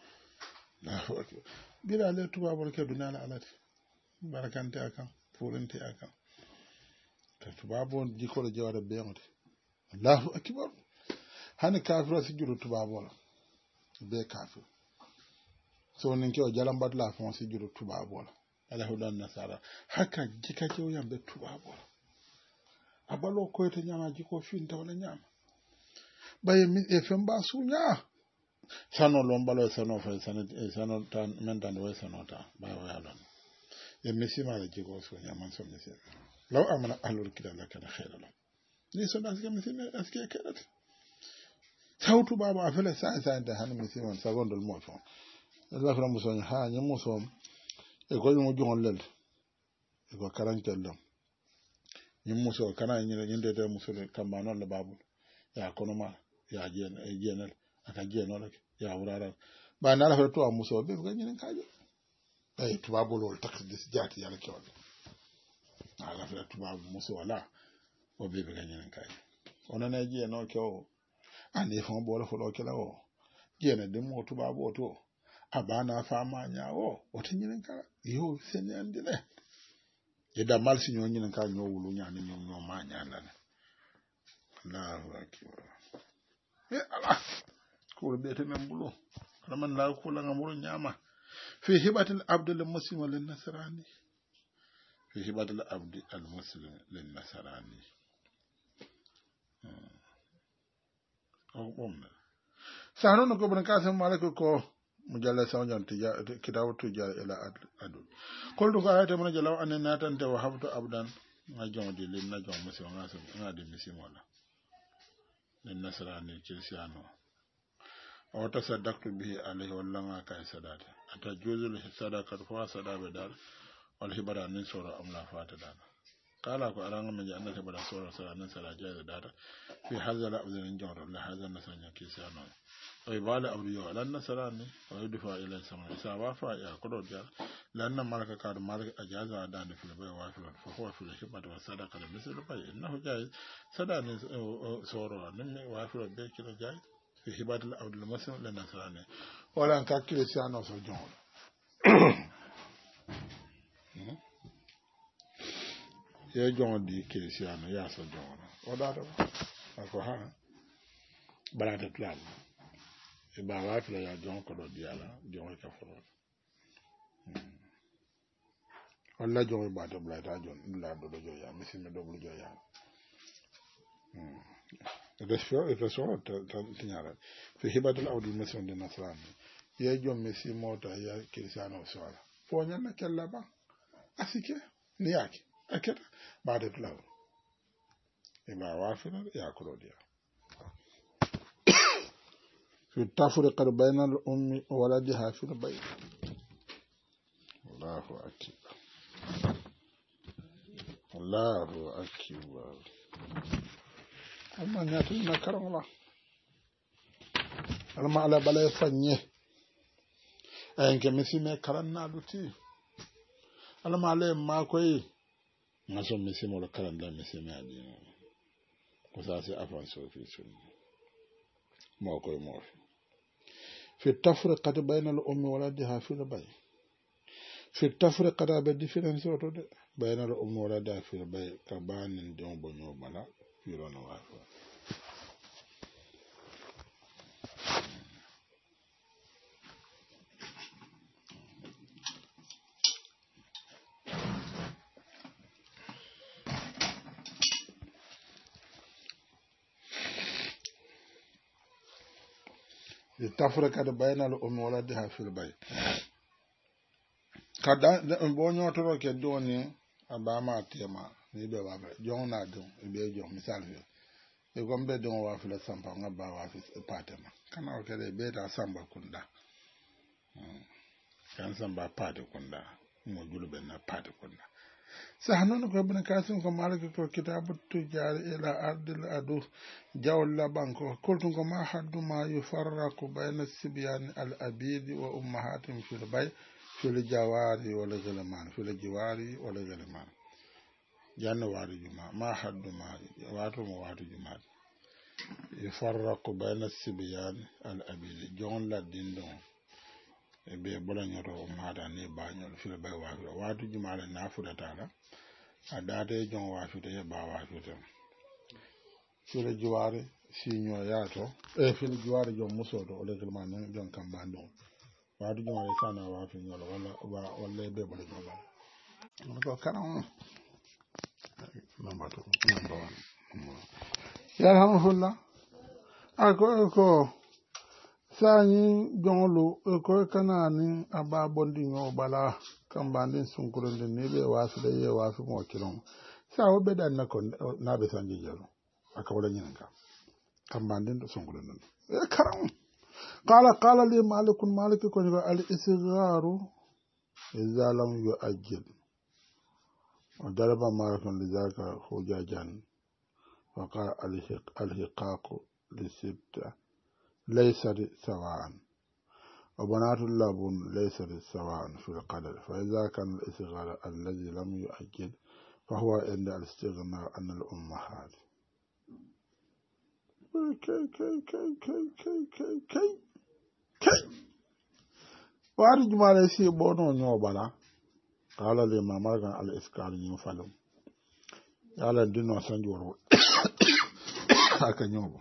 bila le to babu ke dunya la alati barakante akan furinte akan to babu jiko le jawara be ngote Allahu akbar hani kafiro si juru tubabo la be kafir so nin ke o jalam badla fon si juru tubabo la ala hudan nasara haka jika ke o yambe tubabo la abalo ko to nyama jiko fin ta wala nyama baye mi e femba sunya sano lombalo sano fa sano sano tan men tan we sano ta ba wa yalon e misima le jiko sunya man so misima law amana ahlul kitab la kana khairan ni so das ke misima aske kerat sautu baba afele sa sa da han misima sagondol mo fon Allah fram muso ha nya muso e ko mo jongon lel e ko karantel dum ni muso kana ni nyinde de muso le kamba non le babu ya kono ma ya jen e jenel aka jenol ya wurara ba na la fa to muso be ko nyinen kaje ay to babu lol tak dis jati yalla ke wala ala fa to babu muso wala o be be nyinen kaje ona na je no ke o ani fon bo la fo do ke la o jene de mo to babu to abana fama nya o o tinyinen ka yo sen andi le ida mal si nyoni nan ka nyo wulu nya ni nyo ma nya nan Allahu akbar e ala ko be te men bulo man la ko la ngamuro nyama fi hibatil abdi lil muslim lin nasrani fi hibatil abdi al muslim lin nasrani o bomna sano no ko bon kasam malaka ko mujalla sawjan tija kitabu tuja ila adu koldu ko ayata mon jalaw an natante wa habtu abdan ma jondi lin na jom muslim ngasam ngadi misimola lin nasrani kirsiano o tasaddaqtu bihi alayhi wallama kay sadata ata juzul sadaqat fa sadabe dal wal hibara nin sura amla fata dal kala ko aranga men janda te bada sura sura nin sala jaza data fi hadha la abdin jawra la hadha nasanya kisano oy bala abdu yo lan nasarani o yudfa ila sama sa wa fa ya kodo jar lan malaka ka do malaka ajaza dan fi bay wa fi fa huwa fi hibata wa sadaqa misal bay innahu jay sadani sura nin wa fi be kila jay fi hibatul abdul muslim la nasrani wala ka cristiano so jon ye jon di cristiano ya so jon o da do ko ha balade plan e ba wa fi ya jon ko do diala jon ka foro wala jon ba to blata jon la do do ya misime do blu ya It is sure, it is sure, Tinyara. For Hibatul Audi Mission de Nasran. Ye John Messi Mota, ya Kirisano Sora. For Yana Kalaba, Asike, Niaki, Aketa, Badet Love. Eba Wafina, Yakrodia. في التفرق بين الأم وولدها في البيت. الله أكبر. الله أكبر. Alma nyatu na karamla alma ala bala fanye ayenke misime karanna duti alma ale ma koy ngaso misimo lo karanda misime adi ko sa se afan so fi sun mo koy mo fi tafriqat bayna al ummi waladiha fi al bay fi tafriqat ba difference oto de bayna al ummi waladiha fi al bay ka banin don bonyo bala fi rona wa التفرقة بين الأم وولدها في البيت kada bonyo toro ke doni abama tema ni be wa be jona do be jo misal fe e gombe don wa fi la samba ngaba wa fi patema kana o kede be ta samba kunda kan samba pate kunda mo julube na pate kunda sahanon ko ibn kasim ko malaka ko kitabu tujar ila ardil adu jawla banko kultun ko ma haddu ma yufarraqu bayna sibyan al abid wa ummahatim fil bay fil jawari wal ghalman fil jiwari wal ghalman janna wari juma ma haddu ma watu mo watu juma yufarraqu bayna sibyan al abid jon la dindon e be bolanyoto ummata ni bañol fil bay wa watu juma la nafuda tala adade jon wafide e ba wafide fili jiwari siño yato e fili jiwari jon musodo o legal man non jon kambando wadu jon wala sana wafi ñolo wala wala be bole jon wala ko karam number two number one ya alhamdulillah ako ko sani jonlu ko kanani aba bondi ño bala kambandin sunkurinde ni be wafi da ye wafi mo kilon sa wo be dan na ko na be sanji jelo aka wala nyinga kambandin sunkurinde e karam qala qala li malik malik ko ni al isgharu idza lam yu'ajjil wa daraba malikun lidhaka hujajan wa qala al hiqaq li sitta laysa sawa'an وبنات اللبن ليس سواء في القدر فإذا كان الإصغار الذي لم يؤجل فهو عند الاستغناء عن الأمهات كي كي كي كي كي كي كي كي وارج ما ليس بونو نيوبالا قال لي ما مرغان الإسكار ينفلم يالا دينو سنجور هكا نيوبو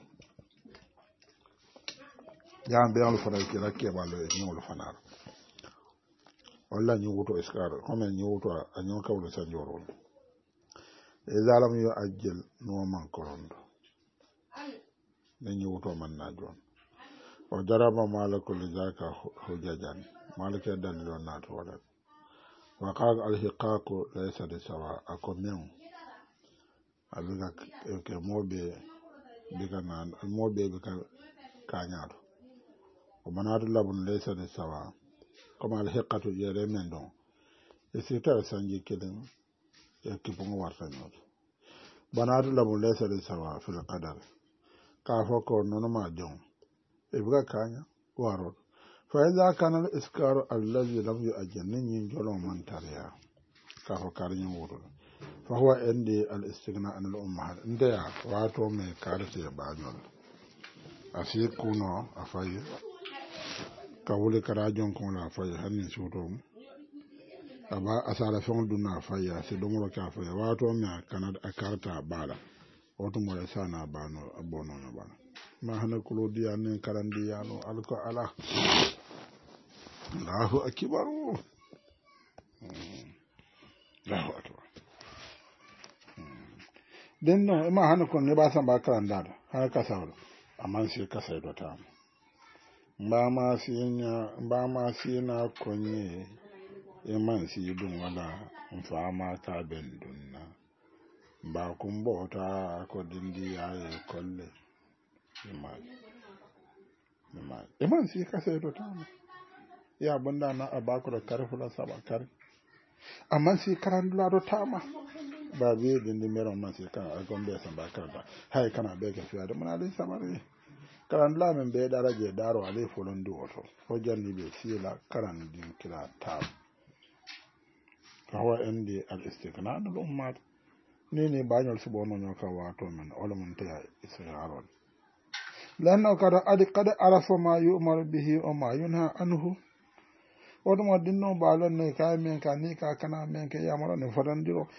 yan be alu fana kila ke ba lo ni wala fana walla ni wuto iskar comme ni wuto a nyon kawle sanjoro e zalam yo ajjel no man korondo ne ni wuto man na jon o daraba malakul zaka hujajan malaka dalilo na to wala wa qala al hiqaqu laysa bi sawa akomen abiga ke mobe biga nan mobe biga kanyaado o manadu labun laysa bi sawa comme al hiqatu yere men don e sita sanji kelen e kipungo warta nyot banadu labun laysa bi sawa fil qadar ka foko nono ma jon e biga kanya waro fa idha kana al iskaru alladhi lam yu'ajjal nin jolo man tariya ka ho karin wuro fa huwa indi al istighna an al ummahat ndeya wato me karate ba nyol asi kuno afaye ka wuli karajon ko la afaye hanni suto aba asara fon dunna afaye asi domoro ka afaye wato me kanada akarta bala wato mo sana bano abono no bana ma hana kulo diya nin karandi yano alko ala Allahu akbar Allahu akbar den no ma hana ko ne ba san ba karanda har ka sawo amma sai ka sai dota ba ma sinya ba ma sina konye e man si dun wala fa ma ta ben dunna ba kun bota ko dindi ya kolle imai imai iman si ka sai dota ya banda na abako da karfula sabakar amma si karandula do tama ba be din di mero man si kan agon be san bakar da hay kana be ga fiya da mun alin samari karandula men be daraje daro ale folon du oto ko janni be sila karandin kila ta kawa indi al istighna al ummat ni ni bañol subo no nyoka wato men olum ta isra'il lanna kada adi kada arafa ma yu'mar bihi o ma yunha anhu oɗum dinno balon ne ka men ka ni ka kana men ke yamaro ne fotandiro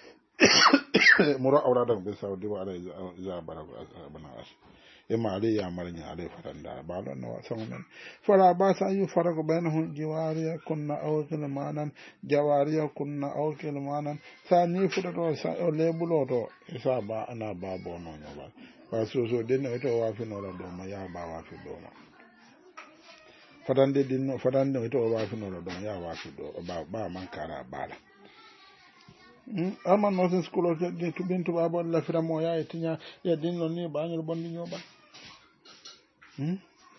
muro awrada be saudi wa ala za barago bana as e ma ali yamar ni ali fotanda balon no sonmen fara ba sa yu farago bainahum jiwariya kunna aw kilmanan jawariya kunna aw kilmanan sa ni fudoto sa o lebulo to sa ba ana ba bono no ba ba so so dinno to wa fi no do ma ya ba wa fi do ma fadande dinno fadande to wa fi no do ya wa fi do ba ba man kara bala mm amma no sen skulo de to bintu ba bo la fira mo ya etinya ya dinno ni ba ngol bondi nyoba mm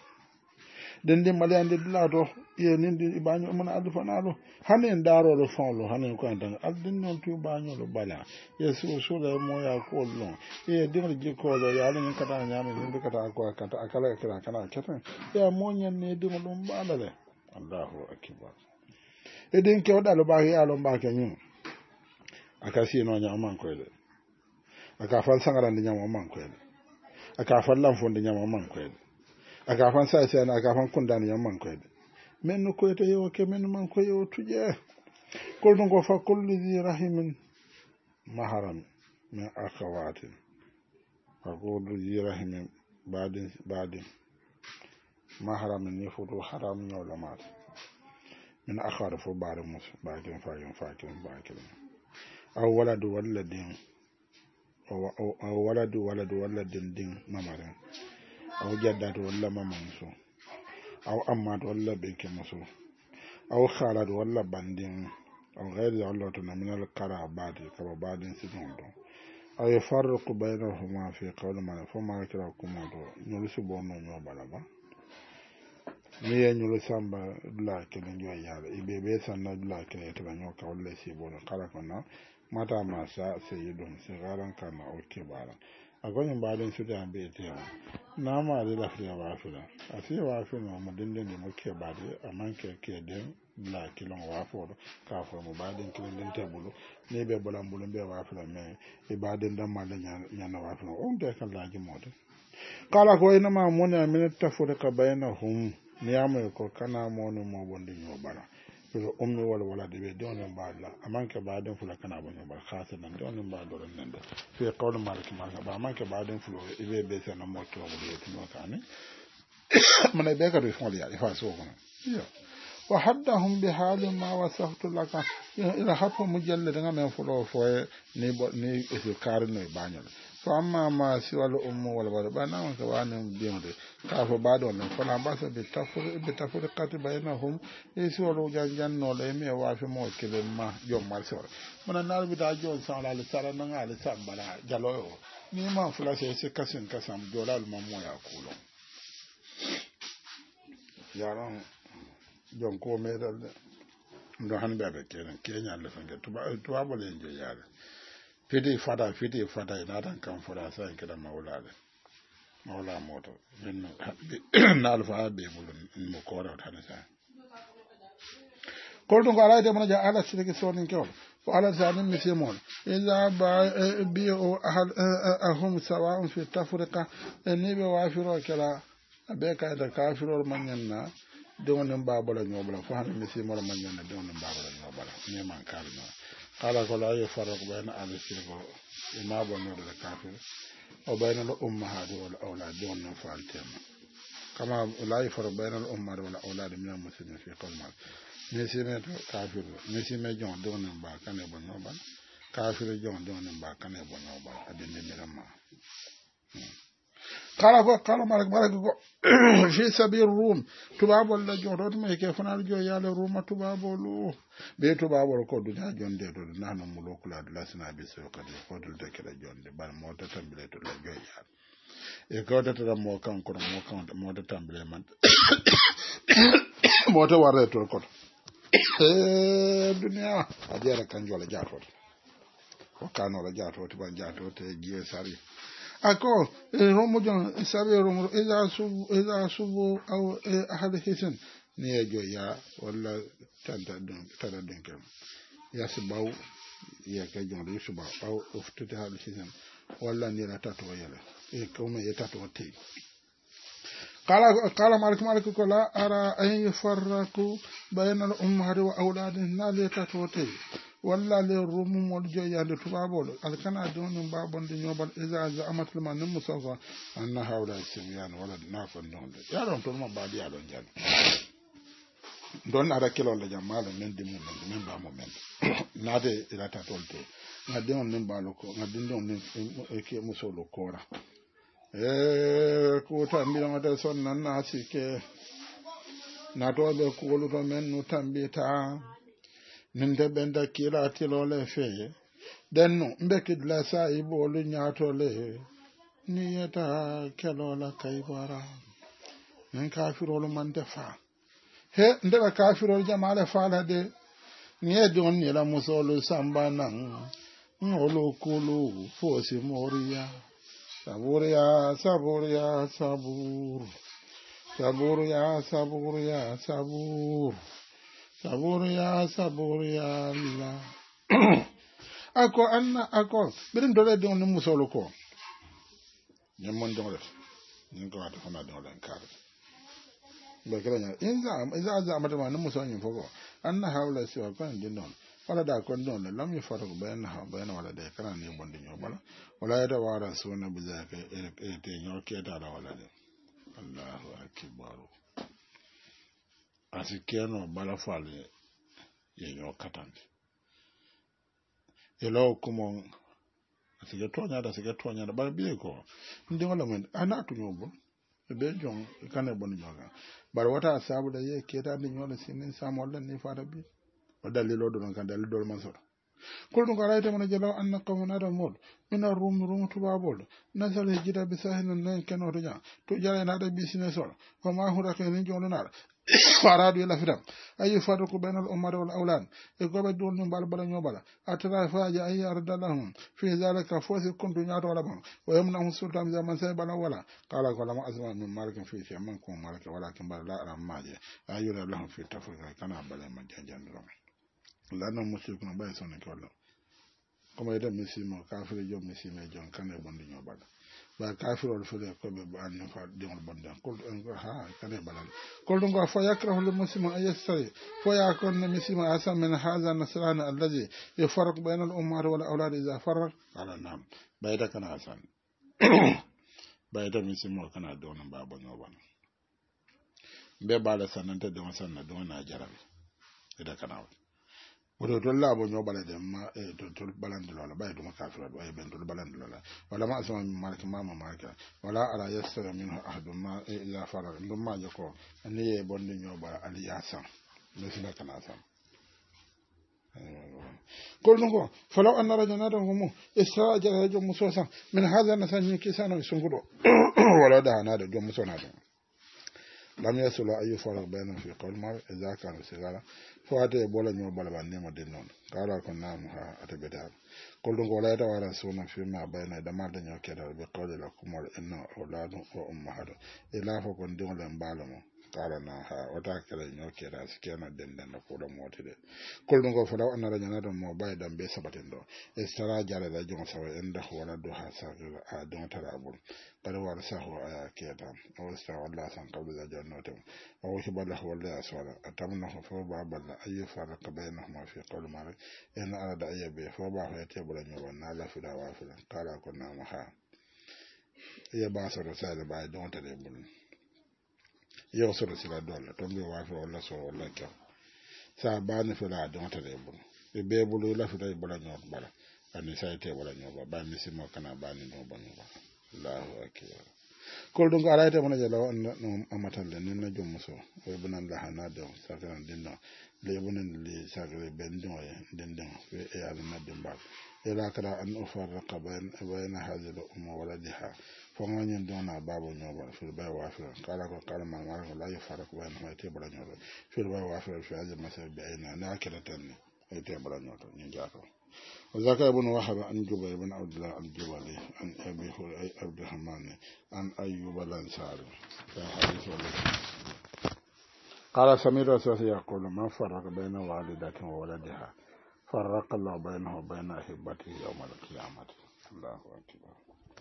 den de mali ande dilato ye nindi ibanyo mon adu fanalo hanen daro lo fonlo hanen ko antan aldin non tu banyo lo bala yesu so le mo ya ko lo ye dinga je ko lo ya len kata nyame ni kata ko kata akala kala kana kata ya mo nyen ne dinga lo bala le Allahu akbar edin ke wadalo ba ya lo ba ke nyum akasi no nya man ko le aka fal sangara ni nyama man ko le aka fal lam fo ni nyama man ko le aka fan sa sai na aka fan kunda ni man ko de men ko to yo ke men man ko yo tuje ko dun ko fa kullu zi rahimin maharam min akhawatin fa kullu zi rahimin badin badin maharam ni futu haram no lamat min akhar fo bare mus badin fa yon fa kin ba kin aw waladu waladin aw waladu waladu waladin din mamaran aw jaddatu walla mamanso aw ammatu walla beke muso aw khalad walla bandin aw ghayri Allah to naminal karabati kaba badin sidon do aw yafarqu bainahuma fi qawli ma fa ma kira kuma do nyolu subono nyo balaba ni ya nyolu samba la kelen yo yala ibe be sanna la kelen to nyo ka walla sibono kala kona mata masa sayyidun sigaran kana o kibara agonyin balin su da be te na ma da lafiya ba fila a sai wa fi no mu dinde ne muke ba da amman ke ke den la kilon wa fo ka fo mu ba den kilon den tabulu ne be bolan bulun be wa fila me e ba den dan ma den nya na wa fila on de kan laji mota kala ko ina ma mun ya min tafura ka bainahum ne ya mai ko kana mo no mo bondi nyo bara pero ummi wala wala de be don ba la amman ke ba den fula kana bo ba khasa nan don ba do nan da fi qawl malik ma ba amman ke ba den fulo ibe be sana mo to wala tino kane mana be ka do fon ya ifa so ko yo وحدهم بحال ما وصفت لك إلى حفو مجلد من فلو فوي ني إذكار ني بانيال فأما ما سوى الأم والولد بنا وكوان بيمد كافو بعدون فلا بأس بتفرقة بينهم يسوى الوجان جن وليمي وافي موكل ما يوم مرسول من النار بدا جون سان على سارة نعى على سان بلا جلوه ni ma fula sai sai kasin kasan dolal mamu ya kulo yaran jon ko me dal ndo han bebe kenen kenya le fenge tuba tuba bole nje yare fiti fada fiti fada ina dan kan fura sai kida maulale maula moto binno na alfa be bulun mo ko ra tan sa ko dum ko ala de mana ja ala sirki sonin kewol وعلى ذلك مثمون إذا بيئوا أهم سواء في التفرقة النبي وافروا كلا أبيك إذا كافروا من ينا دون بابلا نوبلا فهن مثمون من ينا دون بابلا نوبلا نيمان كارنا قال قال لا يفرق بين أهل الشرك وما بنور الكافر وبين الأمهات والأولاد دون فالتين كما لا يفرق بين الأمهات والأولاد من المسلمين في قول مال mesime kafir mesime jon don ba kane bonno ba kafir jon don ba kane bonno ba adinde mirama kala ko kala malak malak ko fi sabir rum tubabo la jon rot me ke fanal jo yale ruma tubabo lu be tubabo ko dunya jon de do nanu mulo kula la sina bi so kadi ko dul de kala jon de ban mo ta tambile to la jo yal e ko ta ta mo kan ko mo kan mo ta tambile man mo ta warre to ko dunia ajara kanjola jato wakano la jato tiba jato te gie sari ako romo jon sabe romo eza subu eza subu au ahad hisan ni ejo ya wala tanta don tada don kem ya sibaw ya ka jon le suba au uftuta hal hisan wala ni la tato yele e ko me tato te قال قال مالك مالك كلا أرى أن يفرقوا بين الأمهات وأولادهن لتتوتي ولا للرموم والجوية لتبابول الكنا دون بابون دي نوبل إذا زعمت لما نمسوفا أن هؤلاء السميان ولد نافن دون يا رون تلما بعد يا رون جان دون أرى كيلو لجمال من دي مومن من با مومن نادي إلى تتوتي ناديون من بالوكو ناديون من كي مسولو كورا eh ko tambi ma da son nan na sike na to be ko lu to men no tambi ta nin de benda kila tilo le fe den no mbe kidla sa ibo lu nyato le ni yata kelo la kai bara nin kafiro lu man defa he ndeba kafiro jamaale faala de ni e don ni la musolo samba nan ngolo kulu fosi moriya sabur ya sabur ya sabur sabur ya sabur ya sabur sabur ya sabur ya la ako anna ako birin dole don ni musolo ko nyamon dole ni ko ata fana dole kar be kala inza inza za amata ma ni musolo ni fogo anna hawla si wa kan dinon wala da kon don la lam yafaru bayna ha bayna wala da kana ne bondi nyobala wala ya wara sona bizaka e te nyoke da la wala de Allahu akbar asikeno bala fale ye nyokatande elo kumo asige tonya da asige tonya da bala biye ko ndi wala men ana tu nyobo be jon kana bondi nyoga bar wata sabu da ye keta ndi nyola sinin samolla ni fara bi ودليل دون كان دليل دول منصور كل نقرأت من جلو أن قوم نرمول من الروم روم تبابول نزل هجرة بساهل النين كانوا رجع تجاري نادى بيسين سور وما هو ركين جون نار فارادوا إلى فرام أي يفرق بين الأمر والأولاد يقول دون من بالبلا نيوبلا أترى فاجأ أي أرد لهم في ذلك فوز كنت نيات ولا بهم ويمنعهم السلطان زمن سيبلا ولا قال قال ما أسمع من مالك في شيء منكم مالك ولكن بل لا أرى ماجي أيونا لهم في التفريق كان بلا من جنجان لهم lana musu kuna bai sone kola kuma idan misimo kafir jo misime jon kan e bondi nyobala ba kafir wal fele ko be ban no fa de on bonda ko en ha kan e balal ko dum go fa yakrahu lil muslimu ayastari fa yakun misimo asam min hadha nasrani alladhi yafarq bayna al ummar wal awlad idha farq ala nam bayda kana asan bayda misimo kana don ba bonyo ban be bala sananta don sanna don na jarabe ida kana wodo to labo nyo bala de ma e to to balande lola bay do makafira do ay ben to balande lola wala ma asma min malaki mama malaka wala ala yasra minhu ahadun ma illa fara dum ma joko ani ye bonde nyo bala aliyasa no sila kana sam kolngo falaw anna rajana don mo isra jara jom musosa min hadha nasan kisano sungudo wala da na da jom musona do lam yasulu ayu farq bayna fi qawl mar idha kana sigara fawate bola nyo bala ban nemo den non kala ko nam ha atabeda kolngo wala da wala suna fi ma bayna da ma da nyo keda be qawli la kumar inna awladu wa ummahadu ila fa kon dingo len balamo kala na ha wata kala nyo keda sikena den den ko do motide kolngo falaw anna rajana don mo bay dam be sabaten do istara jara da jom sawa inda wala do ha sa a don tarabul قد ورثه كيدا ورثه الله سان قبل جنته أو شبله ولا أسوال أتمنه فوبا بل أي فرق بينهما في قول مالك إن أراد أي بي فوبا فيتبل نيوان لا في دوافل قال كنا محا يبعث رسالة بعد دون تريبل يوصل رسالة دولة تنبي وافل ولا سوى ولا كم سابان في لا دون تريبل يبيبل لا في دوافل نيوان بلا أني سايتبل نيوان باني سمو كنا باني نيوان Allahu akbar kol dum araita mona jala no amatalle nin na jom so o bunan la hana do sakran dinno le bunan li sakre ben do e den den e ya na dimba e la kala an ufarqa bain bayna hadhihi al-umma wa waladiha fo ngani do na babo nyoba fil bay wa fil kala ko kala ma ma la yufarqa bain ma te bala nyoba fil bay wa fil fi hadhihi al-masal bayna na kala tan e te bala nyoto ni jato وذاك ابن وهب عن جبير بن عبد الله الجبلي عن أبي عبد الرحمن عن أيوب الأنصاري قال سمير رسول يقول ما فرق بين والدته وولدها فرق الله بينه وبين أحبته يوم القيامة الله أكبر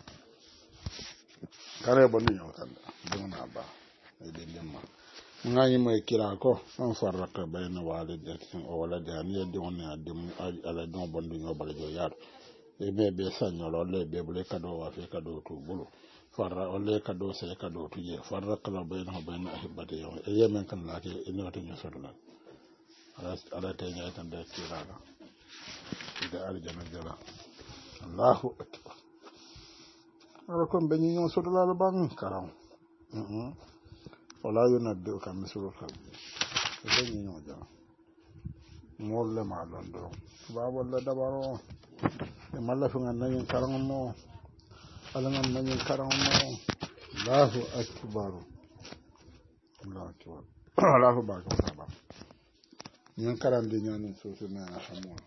قال ابن يوتن دون أبا إذن جمع ngani mai kira ko an farraka bayna walidatin o walada ni yadon adim ala don bondu no balajo yar e be be sanyo lo le be bule kado wa fe kado to bulu farra o le kado se kado to je farraka la bayna bayna ahibati yo e yemen kan la ke ina to nyosorla ala ala te nya tan de kira ga ida arjana jala Allahu akbar ala kon be nyi nyosorla la ban karam mhm wala yunaddu ka misru khabir ko ni no ja molle ma don do ba wala dabaro e malla fi ngan nayin karam mo ala ngan nayin karam mo Allahu akbar Allahu akbar Allahu akbar saba nyan karam de nyan so so na xamoo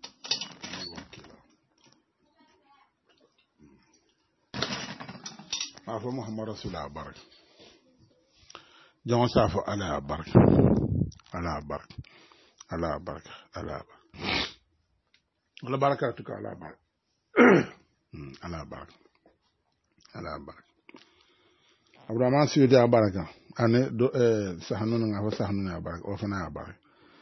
afa muhammad rasulullah barak جون سافو على بركة على بركة على بركة على بركة على بركة تك على بركة على بركة على بركة أبو رمان سيدي على بركة أنا دو سهنون عفوا سهنون على بركة وفنا على بركة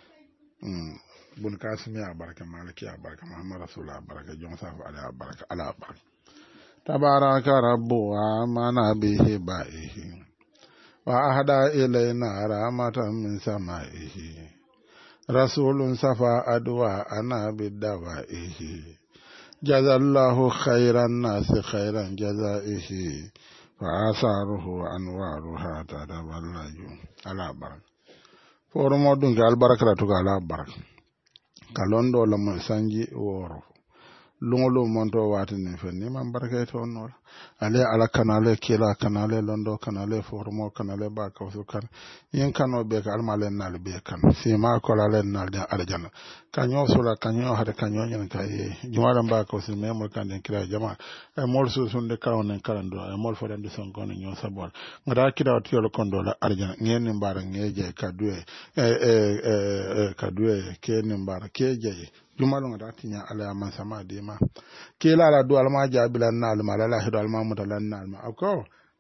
بن كاسم على بركة مالك على بركة محمد رسول الله بركة جون سافو على بركة على بركة تبارك رب وآمن به بائه وأهدى إلينا رحمة من سمائه رسول صفى أدواءنا بالدوائه جزى الله خير الناس خيرا جزائه فآثاره أنوارها تتبلج على بركة فورمو دونك البركة تك على بركة كالوندو لما سانجي وورو lungolo monto watini fenni man barkay to non ale ala kanale kila kanale londo kanale formo kanale ba kawsu kan yin kano be ka almalen nal be kan sima ko la len nal da aljana kanyo sura kanyo hada kanyo nyen kay jumala ba kawsu memo kan den kila jama e mol su sunde kawnen karando e mol foden de son gon nyo sabol ngada kida tiyo kondo la aljana nyen mbara ngeje kadue e e kadue ke mbara keje jumalon da tinya ala man sama de ma ke la la do alma jabilan nal ma la la hido alma mutalan nal ma ko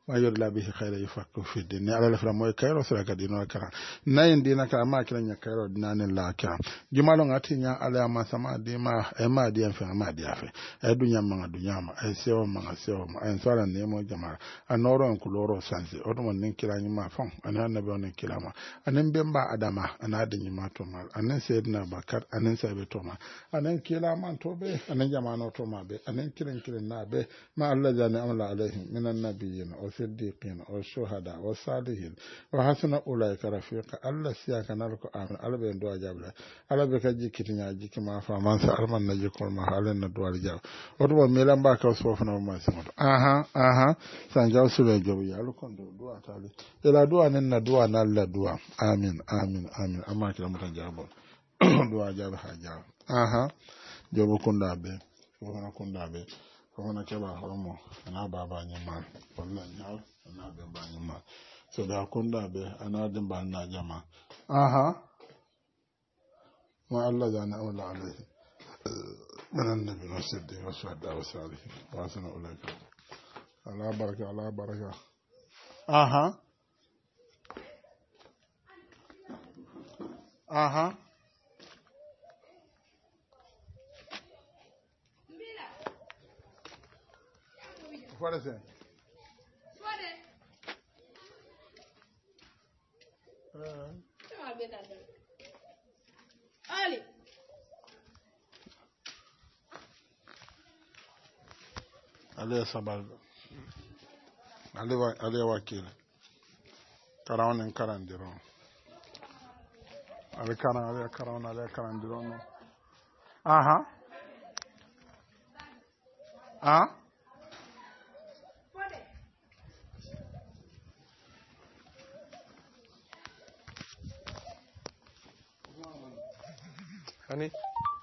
ma yurla bihi khayra yufaqqihu fi din ni ala lafra moy kayro sira ka dino kara nayin dina ka ma kira nya kayro dinane la kira jumalo ngati nya ala ma sama di ma e ma di en fa ma di afe e dunya ma dunya ma e sewo ma sewo ma en sala ne mo jamara anoro en kuloro sanse o dum nin kira ni ma fon anan nabi on kila ma anan bemba adama anadin ni ma to ma anan sayyidina bakar anan sabe to ma anan kila man to be anan jama'ano to ma be anan kiran kiran na be ma Allah jani amala alaihim minan nabiyyin wa siddiqin wa shuhada wa salihin wa hasuna ulaika rafiqa Allah siya kanar ko amin albe ndo ajabla albe ka jikiti nya jiki ma fa man sa alman na jikol ma halen na duwal jaw oto bo melan ba ka so fana ma simoto aha aha san jaw sule jobu ya lu kon do duwa tali ila duwa nen na duwa na Allah duwa amin amin amin amma kila mutan jabo duwa jabe ha jaw aha jobu kunda be ko na kunda be ko na keba homo ana baba nyama wallahi nyaw ana be ba nyama so da kunda be ana din ba na jama aha ma Allah jana wala alaihi من النبي والصديق والشهداء والصالحين وحسن أولئك على بركة على بركة أها أها فرسين Ali ale sabal ale wa ale wakil karawon en karandiro ale karan ale karawon ale karandiro no aha ah hani